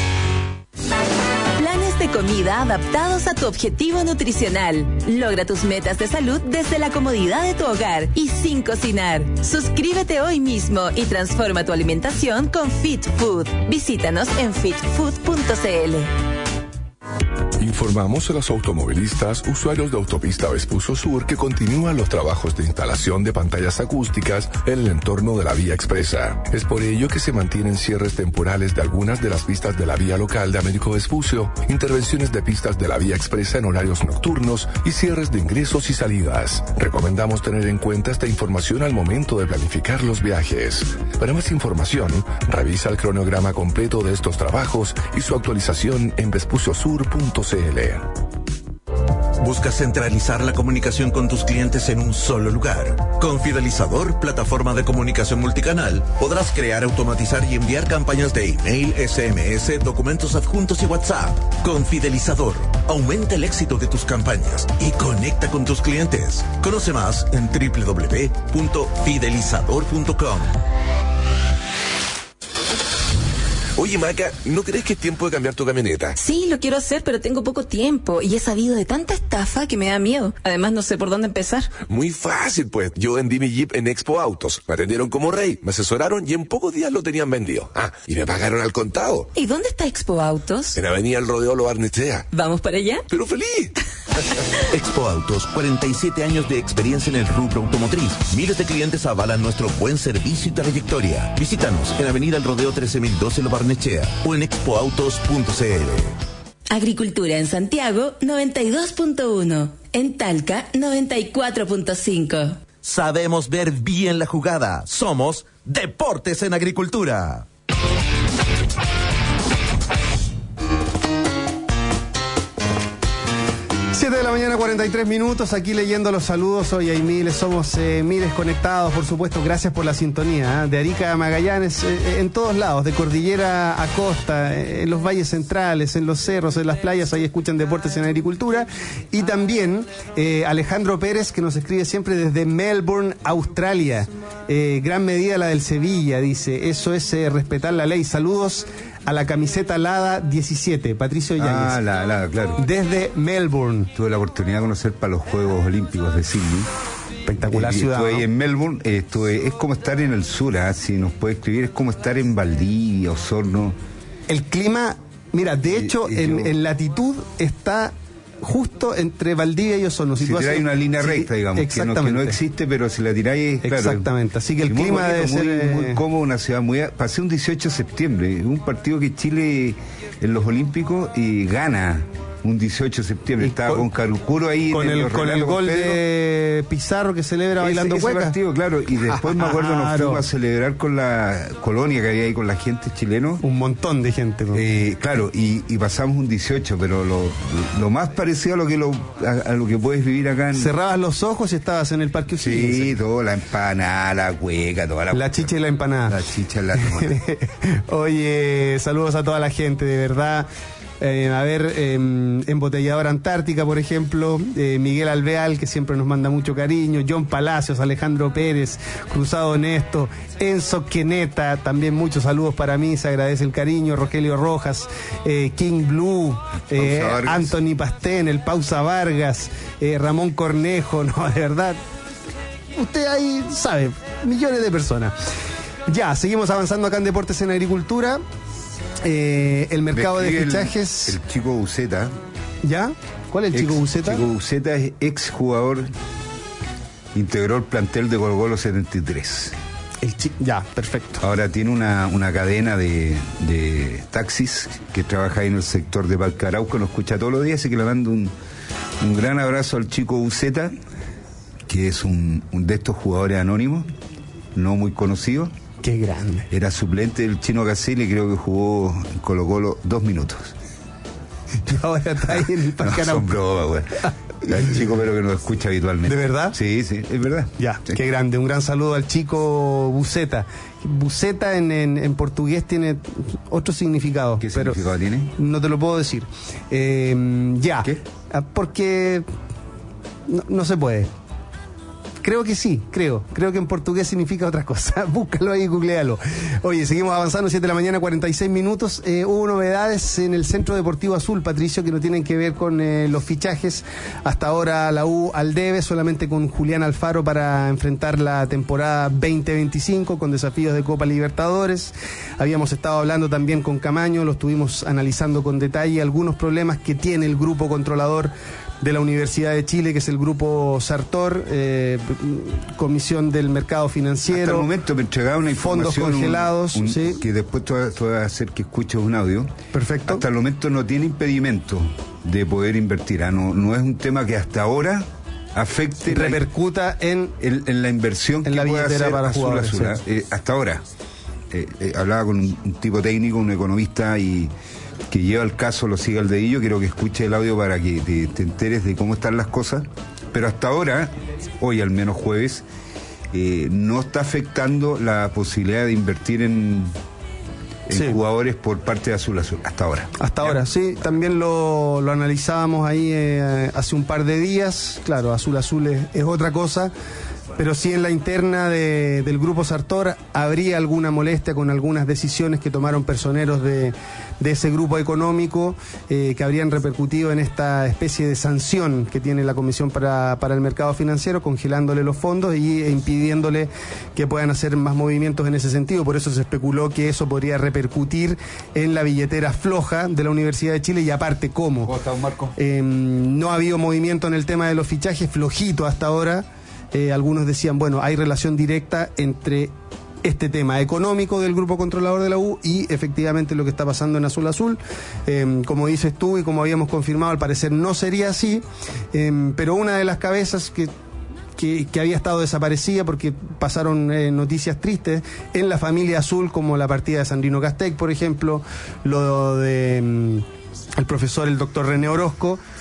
Planes de comida adaptados a tu objetivo nutricional. Logra tus metas de salud desde la comodidad de tu hogar y sin cocinar. Suscríbete hoy mismo y transforma tu alimentación con Fit Food. Visítanos en fitfood.cl. Informamos a los automovilistas usuarios de Autopista Vespucio Sur que continúan los trabajos de instalación de pantallas acústicas en el entorno de la vía expresa. Es por ello que se mantienen cierres temporales de algunas de las pistas de la vía local de Américo Vespucio, intervenciones de pistas de la vía expresa en horarios nocturnos y cierres de ingresos y salidas. Recomendamos tener en cuenta esta información al momento de planificar los viajes. Para más información, revisa el cronograma completo de estos trabajos y su actualización en vespuciosur.cl. ¿Buscas centralizar la comunicación con tus clientes en un solo lugar? Con Fidelizador, plataforma de comunicación multicanal, podrás crear, automatizar y enviar campañas de email, SMS, documentos adjuntos y WhatsApp. Con Fidelizador, aumenta el éxito de tus campañas y conecta con tus clientes. Conoce más en www.fidelizador.com. Oye, Maca, ¿no crees que es tiempo de cambiar tu camioneta? Sí, lo quiero hacer, pero tengo poco tiempo y he sabido de tanta estafa que me da miedo. Además, no sé por dónde empezar. Muy fácil, pues. Yo vendí mi Jeep en Expo Autos. Me atendieron como rey, me asesoraron y en pocos días lo tenían vendido. Ah, y me pagaron al contado. ¿Y dónde está Expo Autos? En Avenida El Rodeo Lo Barnechea. ¿Vamos para allá? ¡Pero feliz! Expo Autos, 47 años de experiencia en el rubro automotriz. Miles de clientes avalan nuestro buen servicio y trayectoria. Visítanos en Avenida El Rodeo 13012 Lo Barnechea o en expoautos.cl. Agricultura en Santiago, 92.1. En Talca, 94.5. Sabemos ver bien la jugada. Somos Deportes en Agricultura. 7 de la mañana, 40 43 minutos, aquí leyendo los saludos. Hoy hay miles, somos miles conectados, por supuesto. Gracias por la sintonía, de Arica a Magallanes, en todos lados, de cordillera a costa, en los valles centrales, en los cerros, en las playas, ahí escuchan Deportes en Agricultura. Y también Alejandro Pérez, que nos escribe siempre desde Melbourne, Australia. Gran medida la del Sevilla, dice. Eso es respetar la ley. Saludos a la camiseta Lada 17, Patricio Yáñez. La Lada, claro. Desde Melbourne. Tuve la oportunidad de conocer para los Juegos Olímpicos de Sydney. Espectacular ciudad. Estuve ahí ¿no? en Melbourne. Es como estar en el sur, si nos puede escribir, es como estar en Valdivia, Osorno. El clima, mira, de hecho, en latitud está justo entre Valdivia y Osorno. Si tiráis una línea recta, digamos, que no existe, pero si la tiráis, claro. Exactamente, así que el clima debe ser muy cómodo, una ciudad muy... Pasé un 18 de septiembre, un partido que Chile en los Olímpicos gana un 18 de septiembre. Estaba con Carcuro ahí con el gol de Pizarro que celebra bailando ese cueca. Partido, claro, y después me acuerdo nos fuimos a celebrar con la colonia que había ahí con la gente chilena. Un montón de gente. Claro, y pasamos un 18, pero lo más parecido a lo que puedes vivir acá. Cerrabas los ojos y estabas en el Parque O'Higgins. Sí, todo, la empanada, la cueca, toda la chicha y la empanada. La chicha y la empanada. Oye, saludos a toda la gente, de verdad. Embotelladora Antártica, por ejemplo, Miguel Alveal, que siempre nos manda mucho cariño, John Palacios, Alejandro Pérez, Cruzado Honesto, Enzo Queneta, también muchos saludos para mí, se agradece el cariño, Rogelio Rojas, King Blue, Anthony Pastén, el Pausa Vargas, Ramón Cornejo, no, de verdad, usted ahí sabe, millones de personas. Ya, seguimos avanzando acá en Deportes en Agricultura. El mercado de fichajes. El chico Buceta. ¿Ya? ¿Cuál es el chico Buceta? El chico Buceta es exjugador, integró el plantel de Colo-Colo 73. Ya, perfecto. Ahora tiene una cadena de taxis que trabaja ahí en el sector de Valcarauco, nos escucha todos los días, así que le mando un gran abrazo al chico Buceta, que es un de estos jugadores anónimos, no muy conocido. Qué grande. Era suplente del Chino Caselli, creo que jugó en Colo-Colo 2 minutos. Y ahora está ahí en el Parque Son bromas, güey. El chico, pero que nos escucha habitualmente. ¿De verdad? Sí, es verdad. Ya, sí. Qué grande. Un gran saludo al chico Buceta. Buceta en portugués tiene otro significado. ¿Qué significado tiene? No te lo puedo decir. Ya. ¿Qué? Porque no se puede. Creo que sí, creo que en portugués significa otra cosa. Búscalo ahí, googlealo. Oye, seguimos avanzando, 7 de la mañana, 46 minutos. Hubo novedades en el Centro Deportivo Azul, Patricio, que no tienen que ver con los fichajes. Hasta ahora la U al debe, solamente con Julián Alfaro para enfrentar la temporada 2025 con desafíos de Copa Libertadores. Habíamos estado hablando también con Camaño, lo estuvimos analizando con detalle, algunos problemas que tiene el grupo controlador de la Universidad de Chile, que es el grupo Sartor, Comisión del Mercado Financiero. Hasta el momento me entregaba una información, fondos congelados, sí. Que después te voy a hacer que escuches un audio. Perfecto. Hasta el momento no tiene impedimento de poder invertir. No es un tema que hasta ahora afecte, repercuta en la inversión en que la puede hacer para Azul jugadores, Azul. sí. Hasta ahora. Hablaba con un tipo técnico, un economista y que lleva el caso, lo sigue al dedillo. Quiero que escuche el audio para que te enteres de cómo están las cosas. Pero hasta ahora, hoy al menos jueves, no está afectando la posibilidad de invertir en jugadores por parte de Azul Azul, hasta ahora. Hasta ahora, sí. También lo analizábamos ahí hace un par de días. Claro, Azul Azul es otra cosa. Pero sí en la interna del Grupo Sartor habría alguna molestia con algunas decisiones que tomaron personeros de ese grupo económico que habrían repercutido en esta especie de sanción que tiene la Comisión para el Mercado Financiero, congelándole los fondos e impidiéndole que puedan hacer más movimientos en ese sentido. Por eso se especuló que eso podría repercutir en la billetera floja de la Universidad de Chile. Y aparte, ¿cómo? ¿Cómo está, Marco? No ha habido movimiento en el tema de los fichajes, flojito hasta ahora. Algunos decían, bueno, hay relación directa entre este tema económico del grupo controlador de la U y efectivamente lo que está pasando en Azul Azul. Como dices tú y como habíamos confirmado, al parecer no sería así, pero una de las cabezas que había estado desaparecida porque pasaron noticias tristes en la familia Azul, como la partida de Sandrino Castec, por ejemplo, lo de el profesor, el doctor René Orozco,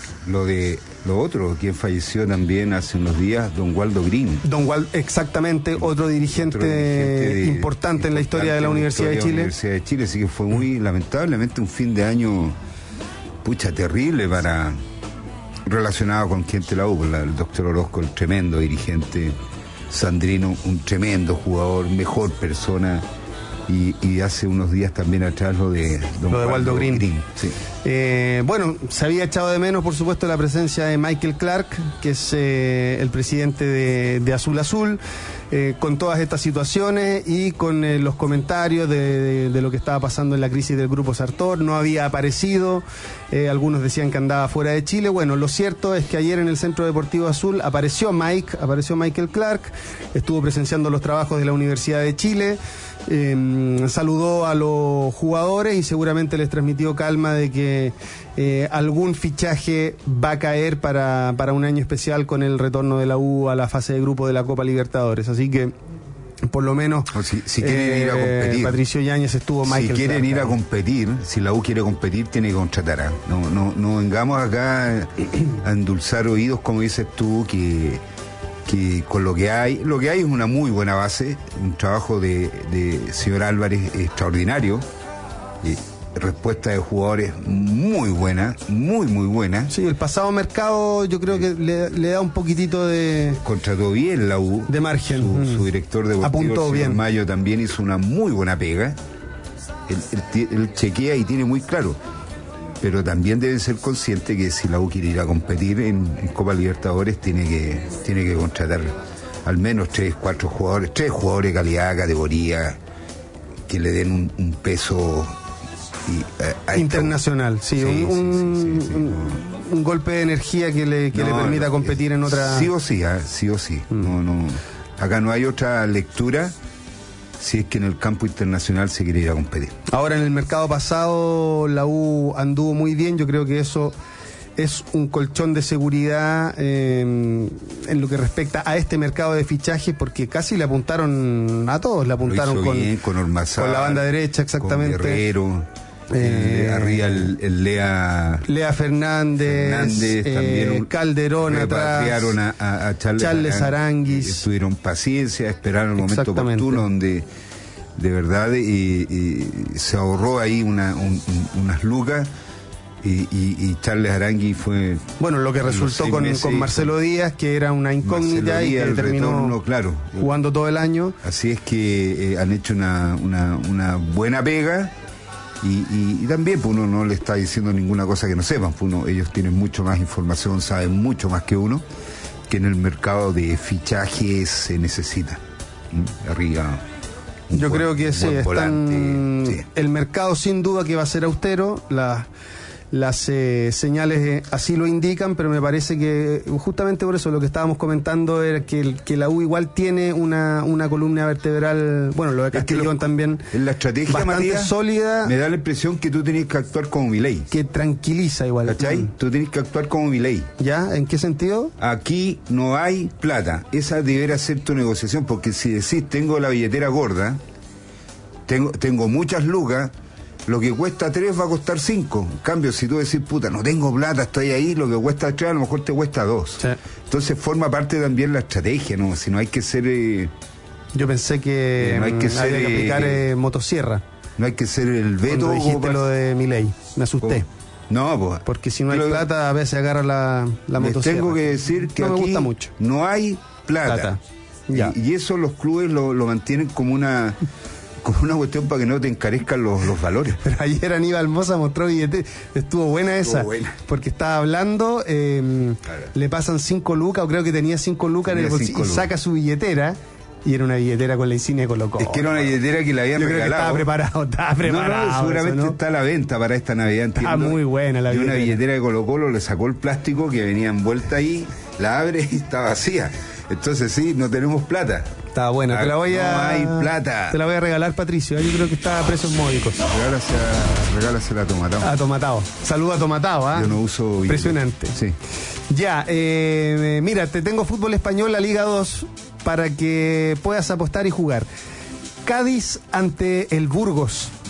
Lo otro, quien falleció también hace unos días, don Waldo Green. Exactamente, otro dirigente importante en la historia de la Universidad de Chile. Así que fue muy lamentablemente un fin de año terrible relacionado con gente de la U, el doctor Orozco, el tremendo dirigente, Sandrino, un tremendo jugador, mejor persona. Y hace unos días también atrás lo de Waldo Green. Sí. Bueno, se había echado de menos, por supuesto, la presencia de Michael Clark, que es el presidente de Azul Azul, con todas estas situaciones y con los comentarios de lo que estaba pasando en la crisis del Grupo Sartor. No había aparecido, algunos decían que andaba fuera de Chile. Bueno, lo cierto es que ayer en el Centro Deportivo Azul apareció Michael Clark, estuvo presenciando los trabajos de la Universidad de Chile. Saludó a los jugadores y seguramente les transmitió calma de que algún fichaje va a caer para un año especial con el retorno de la U a la fase de grupo de la Copa Libertadores. Así que por lo menos si quieren ir a competir, Patricio Yáñez estuvo Michael si quieren Clark, ir a competir, si la U quiere competir tiene que contratar. No vengamos acá a endulzar oídos, como dices tú, que con lo que hay es una muy buena base, un trabajo de señor Álvarez extraordinario, respuesta de jugadores muy buena, muy buena. Sí, el pasado mercado yo creo que le da un poquitito de... Contrató bien la U. De margen. Su director deportivo, apuntó el señor bien. Mayo, también hizo una muy buena pega. Él chequea y tiene muy claro. Pero también deben ser conscientes que si la U quiere ir a competir en Copa Libertadores tiene que contratar al menos 3 jugadores de calidad, categoría, que le den un peso internacional, sí, un golpe de energía que le permita competir en otra... Sí o sí. Acá no hay otra lectura si es que en el campo internacional se quiere ir a competir. Ahora, en el mercado pasado la U anduvo muy bien, yo creo que eso es un colchón de seguridad en lo que respecta a este mercado de fichajes, porque casi le apuntaron a todos, le apuntaron con Ormazábal, con la banda derecha, exactamente, con Guerrero, arriba el Lea Fernández también Calderón atrás, a Charles Aranguis, tuvieron paciencia, esperaron el momento oportuno donde de verdad se ahorró ahí unas lucas. Y Charles Aranguis fue... Bueno, lo que resultó con Marcelo Díaz, que era una incógnita y que terminó jugando todo el año. Así es que han hecho una buena pega y también pues, uno no le está diciendo ninguna cosa que no sepan. Pues, ellos tienen mucho más información, saben mucho más que uno, que en el mercado de fichajes se necesita. Arriba... Yo creo que sí, el mercado sin duda que va a ser austero, las señales así lo indican, pero me parece que justamente por eso lo que estábamos comentando era que la U igual tiene una columna vertebral, bueno, lo de Castellón también, en la estrategia bastante Matías, sólida. Me da la impresión que tú tenés que actuar como Milei. Que tranquiliza igual. ¿Cachai? Tú tenés que actuar como Milei. ¿Ya? ¿En qué sentido? Aquí no hay plata. Esa deberá ser tu negociación, porque si decís tengo la billetera gorda, tengo muchas lucas, lo que cuesta 3 va a costar 5. En cambio, si tú decís, puta, no tengo plata, estoy ahí, lo que cuesta 3 a lo mejor te cuesta 2. Sí. Entonces forma parte también la estrategia, ¿no? Si no hay que ser... Yo pensé que no hay que había que aplicar motosierra. No hay que ser el veto. Cuando dijiste lo de Milei, me asusté. No, pues... Porque si no hay plata, a veces agarra la motosierra. Tengo que decir que no aquí me gusta mucho. No hay plata. Ya. Y eso los clubes lo mantienen como una cuestión para que no te encarezcan los valores. Pero ayer Aníbal Mosa mostró billete, estuvo buena esa, porque estaba hablando, le pasan 5 lucas, o creo que tenía 5 lucas en el bolsillo, y saca su billetera, y era una billetera con la insignia de Colo-Colo. Es que era una billetera que la habían regalado. Estaba preparado. No, seguramente está a la venta para esta Navidad. Está muy buena la billetera. Y una billetera de Colo-Colo, le sacó el plástico que venía envuelta ahí, la abre y está vacía. Entonces sí, no tenemos plata. Está buena, no hay plata. Te la voy a regalar, Patricio. Yo creo que está a precios módicos. Regálasela a Tomatao. A Tomatao. Saluda a Tomatao, ¿ah? Yo no uso... Impresionante. Sí. Ya, mira, te tengo fútbol español, la Liga 2, para que puedas apostar y jugar. Cádiz ante el Burgos.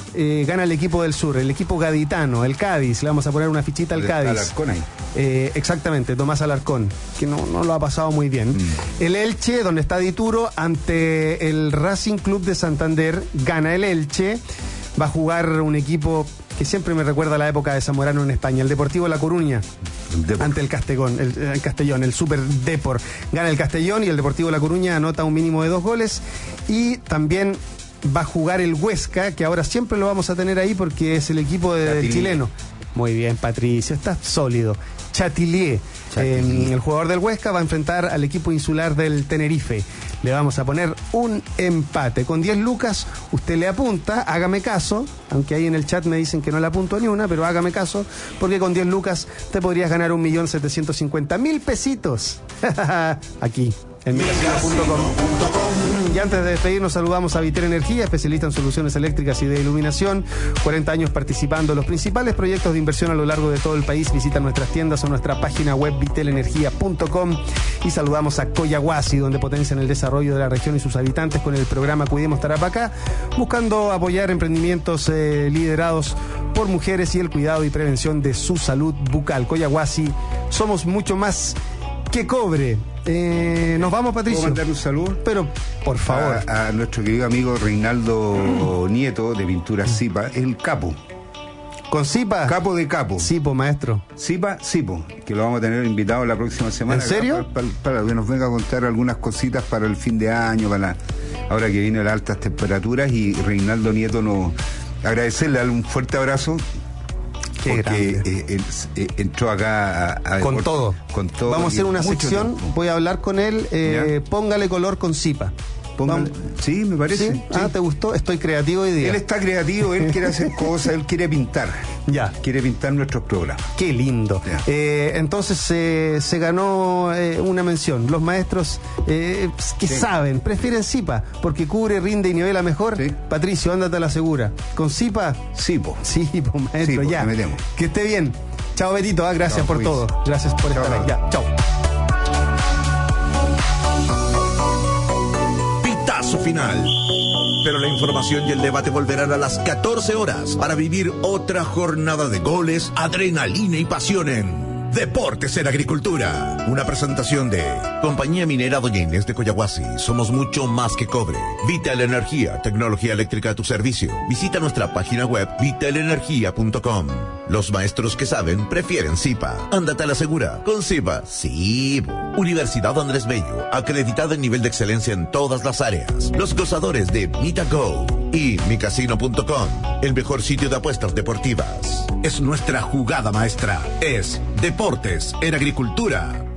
gana el equipo del sur, el equipo gaditano, el Cádiz. Le vamos a poner una fichita al Cádiz. Alarcón ahí. Exactamente, Tomás Alarcón, que no lo ha pasado muy bien. El Elche, donde está Dituro, ante el Racing Club de Santander, gana el Elche. Va a jugar un equipo que siempre me recuerda a la época de Zamorano en España, el Deportivo La Coruña, ante el Castellón, el Super Depor. Gana el Castellón y el Deportivo La Coruña anota un mínimo de 2 goles. Y también va a jugar el Huesca, que ahora siempre lo vamos a tener ahí porque es el equipo del chileno. Muy bien, Patricio, está sólido. Chatilier. El jugador del Huesca va a enfrentar al equipo insular del Tenerife. Le vamos a poner un empate. Con 10 lucas, usted le apunta, hágame caso, aunque ahí en el chat me dicen que no le apunto ni una, pero hágame caso, porque con 10 lucas te podrías ganar 1.750.000 pesitos. Aquí, en micasino.com. Y antes de despedirnos, saludamos a Vitel Energía, especialista en soluciones eléctricas y de iluminación. 40 años participando en los principales proyectos de inversión a lo largo de todo el país. Visita nuestras tiendas o nuestra página web vitelenergia.com. Y saludamos a Coyahuasi, donde potencian el desarrollo de la región y sus habitantes con el programa Cuidemos Tarapacá, buscando apoyar emprendimientos liderados por mujeres y el cuidado y prevención de su salud bucal. Coyahuasi, somos mucho más que cobre. Nos vamos, Patricio. ¿Puedo mandar un saludo? Pero, por favor. A nuestro querido amigo Reinaldo Nieto, de Pinturas Zipa, el capo. ¿Con Zipa? Capo de capo. Zipo, maestro. Zipa, que lo vamos a tener invitado la próxima semana. ¿En serio? Para que nos venga a contar algunas cositas para el fin de año, ahora que vienen las altas temperaturas. Y Reinaldo Nieto, nos agradecerle, darle un fuerte abrazo. Qué porque entró acá con todo. Vamos a hacer una sección, voy a hablar con él, póngale color con Zipa. Sí, me parece. ¿Sí? Ah, ¿te gustó? Estoy creativo hoy día. Él está creativo, él quiere hacer cosas, él quiere pintar. Ya. Quiere pintar nuestros programas. Qué lindo. Entonces se ganó una mención. Los maestros que saben, prefieren Zipa, porque cubre, rinde y nivela mejor. Sí. Patricio, ándate a la segura. ¿Con Zipa? Zipo, maestro, ya. Que esté bien. Chao, Betito, gracias chao, por todo. Gracias por estar ahí. Ya, chao. Final. Pero la información y el debate volverán a las 14 horas para vivir otra jornada de goles, adrenalina y pasión en Deportes en Agricultura. Una presentación de Compañía Minera Doña Inés de Coyahuasi. Somos mucho más que cobre. Vital Energía, tecnología eléctrica a tu servicio. Visita nuestra página web vitalenergia.com. Los maestros que saben prefieren Zipa. Ándate a la segura. Con Zipa, sí. Universidad Andrés Bello, acreditada en nivel de excelencia en todas las áreas. Los gozadores de MitaGo y micasino.com, el mejor sitio de apuestas deportivas. Es nuestra jugada maestra. Es Deportes en Agricultura.